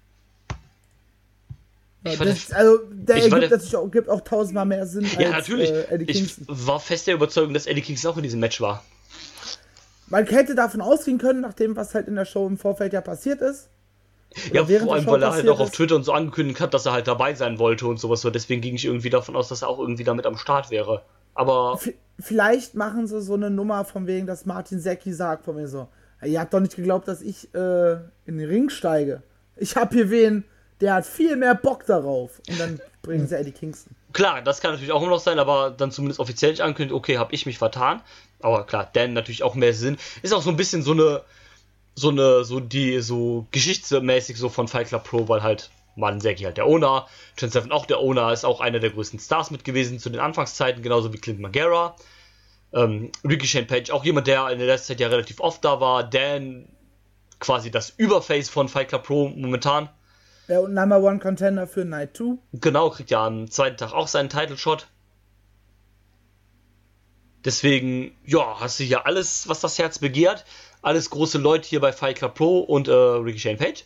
Ja, gibt auch tausendmal mehr Sinn ja, als natürlich. Eddie Kingston. Ich war fest der Überzeugung, dass Eddie Kingston auch in diesem Match war. Man hätte davon ausgehen können, nach dem, was halt in der Show im Vorfeld ja passiert ist. Ja, vor allem, weil er halt auch auf Twitter und so angekündigt hat, dass er halt dabei sein wollte und sowas. Deswegen ging ich irgendwie davon aus, dass er auch irgendwie damit am Start wäre. Aber... Vielleicht machen sie so eine Nummer von wegen, dass Martin Zeki sagt von mir so, ihr habt doch nicht geglaubt, dass ich in den Ring steige. Ich hab hier wen, der hat viel mehr Bock darauf. Und dann bringen sie Eddie Kingston. Klar, das kann natürlich auch immer noch sein, aber dann zumindest offiziell nicht angekündigt, okay, hab ich mich vertan. Aber klar, Dan natürlich auch mehr Sinn. Ist auch so ein bisschen so geschichtsmäßig so von Fight Club Pro, weil halt Martin Zeki halt der Owner, Trent Seven auch der Owner, ist auch einer der größten Stars mit gewesen zu den Anfangszeiten, genauso wie Clinton Magara. Ricky Shane Page, auch jemand, der in der letzten Zeit ja relativ oft da war. Dan, quasi das Überface von Fight Club Pro momentan. Ja, und Number One Contender für Night 2. Genau, kriegt ja am zweiten Tag auch seinen Title Shot. Deswegen, ja, hast du hier alles, was das Herz begehrt. Alles große Leute hier bei Fight Club Pro und Ricky Shane Page.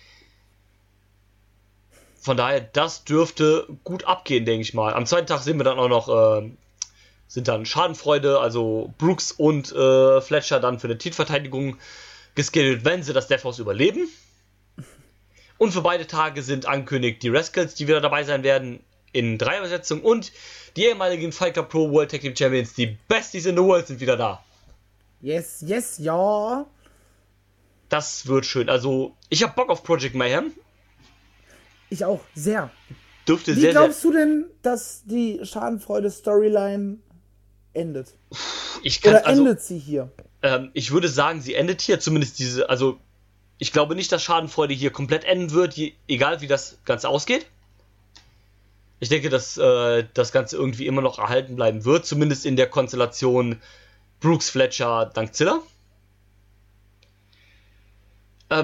Von daher, das dürfte gut abgehen, denke ich mal. Am zweiten Tag sehen wir dann auch noch, sind dann Schadenfreude, also Brooks und Fletcher dann für eine Titelverteidigung geschedult, wenn sie das Death House überleben. Und für beide Tage sind angekündigt die Rascals, die wieder dabei sein werden, in Dreierbesetzung. Und die ehemaligen Fight Club Pro World Tag Team Champions, die Besties in the World, sind wieder da. Yes, ja. Das wird schön. Also, ich habe Bock auf Project Mayhem. Ich auch, sehr. Wie glaubst du denn, dass die Schadenfreude-Storyline endet? Endet sie hier? Ich würde sagen, sie endet hier. Zumindest also ich glaube nicht, dass Schadenfreude hier komplett enden wird, egal wie das Ganze ausgeht. Ich denke, dass das Ganze irgendwie immer noch erhalten bleiben wird, zumindest in der Konstellation Brooks, Fletcher, Dankzilla.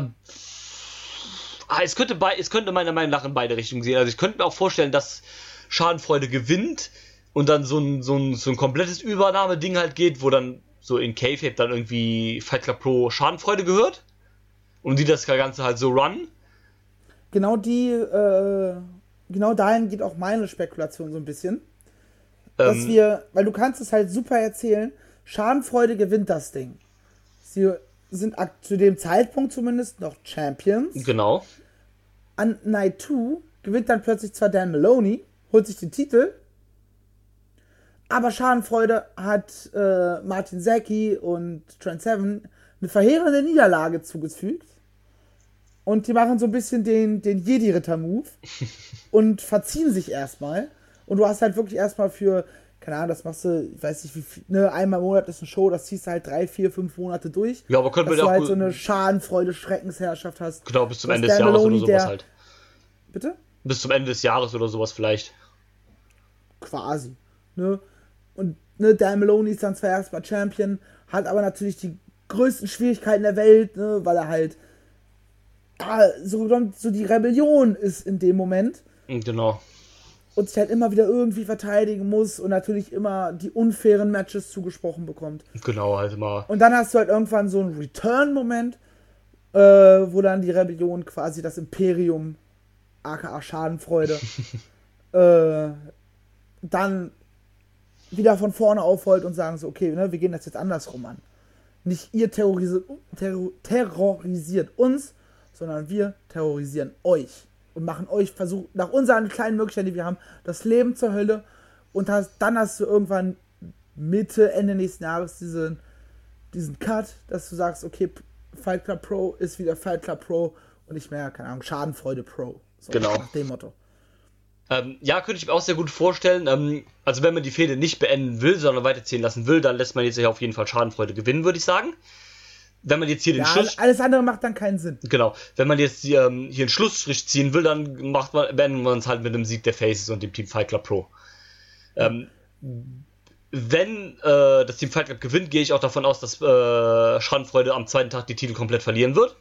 Es könnte meiner Meinung nach in beide Richtungen gehen. Also ich könnte mir auch vorstellen, dass Schadenfreude gewinnt und dann so ein komplettes Übernahmeding halt geht, wo dann so in Kayfabe dann irgendwie Fight Club Pro Schadenfreude gehört und die das Ganze halt so run. Genau dahin geht auch meine Spekulation so ein bisschen. Dass weil du kannst es halt super erzählen, Schadenfreude gewinnt das Ding. Sie sind zu dem Zeitpunkt zumindest noch Champions. Genau. An Night 2 gewinnt dann plötzlich zwar Dan Maloney, holt sich den Titel, aber Schadenfreude hat Martin Zecchi und Trent Seven eine verheerende Niederlage zugefügt. Und die machen so ein bisschen den Jedi-Ritter-Move und verziehen sich erstmal. Und du hast halt wirklich erstmal für, keine Ahnung, das machst du, ich weiß nicht wie viel, ne, einmal im Monat ist eine Show, das ziehst du halt 3, 4, 5 Monate durch. Ja, aber können wir dass da du halt so eine Schadenfreude, Schreckensherrschaft hast. Genau, bis zum Ende des Jahres oder sowas halt. Bitte? Bis zum Ende des Jahres oder sowas vielleicht. Quasi. Ne? Und Dan Maloney ist dann zwar erstmal Champion, hat aber natürlich die größten Schwierigkeiten der Welt, ne, weil er halt so die Rebellion ist in dem Moment. Genau. Und sich halt immer wieder irgendwie verteidigen muss und natürlich immer die unfairen Matches zugesprochen bekommt. Genau, halt immer. Und dann hast du halt irgendwann so einen Return-Moment, wo dann die Rebellion quasi das Imperium, aka Schadenfreude, dann wieder von vorne aufholt und sagen so, okay, ne, wir gehen das jetzt andersrum an. Nicht ihr terrorisiert uns, sondern wir terrorisieren euch und machen euch, versuchen nach unseren kleinen Möglichkeiten, die wir haben, das Leben zur Hölle, und dann hast du irgendwann Mitte, Ende nächsten Jahres diesen Cut, dass du sagst, okay, Fight Club Pro ist wieder Fight Club Pro und nicht mehr, keine Ahnung, Schadenfreude Pro. So, genau. Nach dem Motto. Ja, könnte ich mir auch sehr gut vorstellen. Also wenn man die Fehde nicht beenden will, sondern weiterziehen lassen will, dann lässt man jetzt auf jeden Fall Schadenfreude gewinnen, würde ich sagen. Wenn man jetzt hier den Schluss... alles andere macht dann keinen Sinn. Genau. Wenn man jetzt hier einen Schlussstrich ziehen will, dann beenden wir uns halt mit dem Sieg der Faces und dem Team Fight Club Pro. Wenn das Team Fight Club gewinnt, gehe ich auch davon aus, dass Schadenfreude am zweiten Tag die Titel komplett verlieren wird.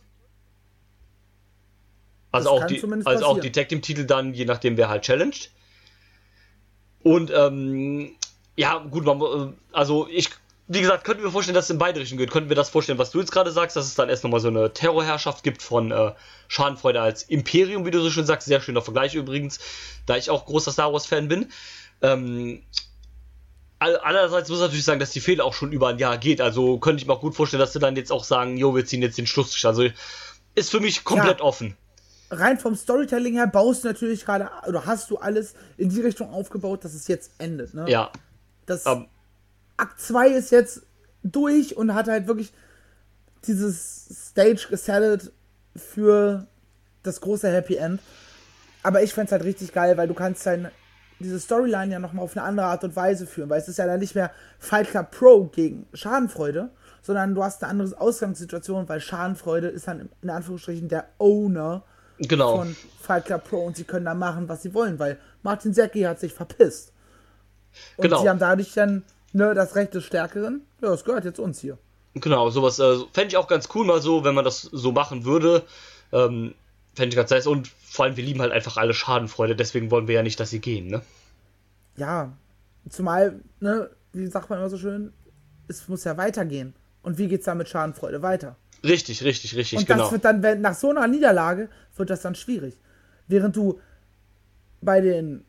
Also auch die Tag Team Titel dann, je nachdem wer halt challenged. Und ja, gut, wie gesagt, könnten wir vorstellen, dass es in beide Richtungen geht. Könnten wir das vorstellen, was du jetzt gerade sagst, dass es dann erst nochmal so eine Terrorherrschaft gibt von Schadenfreude als Imperium, wie du so schön sagst. Sehr schöner Vergleich übrigens, da ich auch großer Star Wars Fan bin. Andererseits muss ich natürlich sagen, dass die Fehde auch schon über ein Jahr geht. Also könnte ich mir auch gut vorstellen, dass sie dann jetzt auch sagen, jo, wir ziehen jetzt den Schlussstrich. Also ist für mich komplett offen. Rein vom Storytelling her baust du natürlich gerade, oder hast du alles in die Richtung aufgebaut, dass es jetzt endet, ne? Ja. Akt 2 ist jetzt durch und hat halt wirklich dieses Stage gesettet für das große Happy End. Aber ich fänd's halt richtig geil, weil du kannst diese Storyline ja nochmal auf eine andere Art und Weise führen, weil es ist ja dann nicht mehr Fight Club Pro gegen Schadenfreude, sondern du hast eine andere Ausgangssituation, weil Schadenfreude ist dann in Anführungsstrichen der Owner von Fight Club Pro und sie können da machen, was sie wollen, weil Martin Zecchi hat sich verpisst. Und sie haben dadurch dann das Recht des Stärkeren. Ja, das gehört jetzt uns hier. Genau, sowas fände ich auch ganz cool mal so, wenn man das so machen würde. Fände ich ganz nice. Und vor allem, wir lieben halt einfach alle Schadenfreude, deswegen wollen wir ja nicht, dass sie gehen, ne? Ja, zumal, wie sagt man immer so schön, es muss ja weitergehen. Und wie geht's dann mit Schadenfreude weiter? Richtig, und genau. Das wird dann, nach so einer Niederlage, wird das dann schwierig. Während du bei den,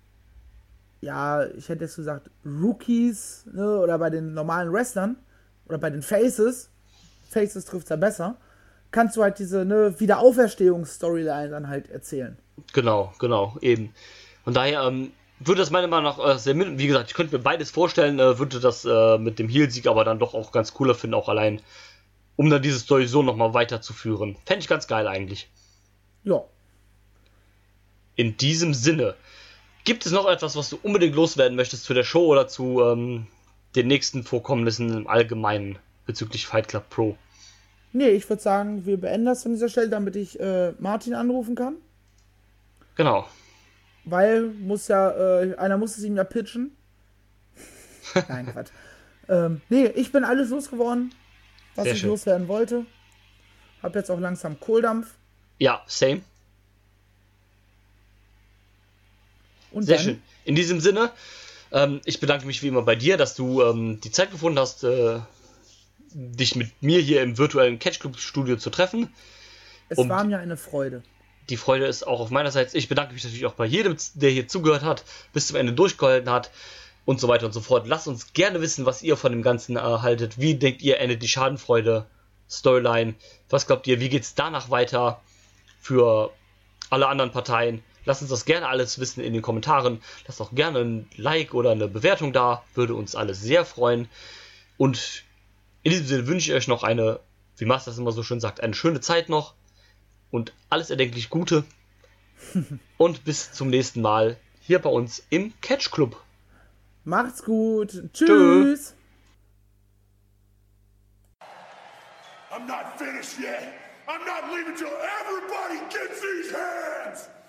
ich hätte jetzt gesagt, Rookies, oder bei den normalen Wrestlern, oder bei den Faces trifft es ja besser, kannst du halt diese Wiederauferstehungs-Storyline dann halt erzählen. Genau, eben. Von daher würde das meiner Meinung nach sehr wie gesagt, ich könnte mir beides vorstellen, würde das mit dem Heel-Sieg aber dann doch auch ganz cooler finden, auch allein, um dann diese Story so nochmal weiterzuführen. Fände ich ganz geil eigentlich. Ja. In diesem Sinne, gibt es noch etwas, was du unbedingt loswerden möchtest zu der Show oder zu den nächsten Vorkommnissen im Allgemeinen bezüglich Fight Club Pro? Nee, ich würde sagen, wir beenden das an dieser Stelle, damit ich Martin anrufen kann. Genau. Weil einer muss es ihm ja pitchen. Nein, Quatsch. Nee, ich bin alles losgeworden, was ich loswerden wollte. Hab jetzt auch langsam Kohldampf. Ja, same. Und Sehr dann, schön. In diesem Sinne, ich bedanke mich wie immer bei dir, dass du die Zeit gefunden hast, dich mit mir hier im virtuellen Catch Club Studio zu treffen. es war mir eine Freude. Die Freude ist auch auf meiner Seite. Ich bedanke mich natürlich auch bei jedem, der hier zugehört hat, bis zum Ende durchgehalten hat und so weiter und so fort. Lasst uns gerne wissen, was ihr von dem Ganzen haltet. Wie denkt ihr, endet die Schadenfreude-Storyline? Was glaubt ihr, wie geht es danach weiter für alle anderen Parteien? Lasst uns das gerne alles wissen in den Kommentaren. Lasst auch gerne ein Like oder eine Bewertung da. Würde uns alles sehr freuen. Und in diesem Sinne wünsche ich euch noch eine, wie Master das immer so schön sagt, eine schöne Zeit noch. Und alles erdenklich Gute. Und bis zum nächsten Mal hier bei uns im Catch Club. Macht's gut. Tschüss. I'm not finished yet. I'm not leaving till everybody gets these hands.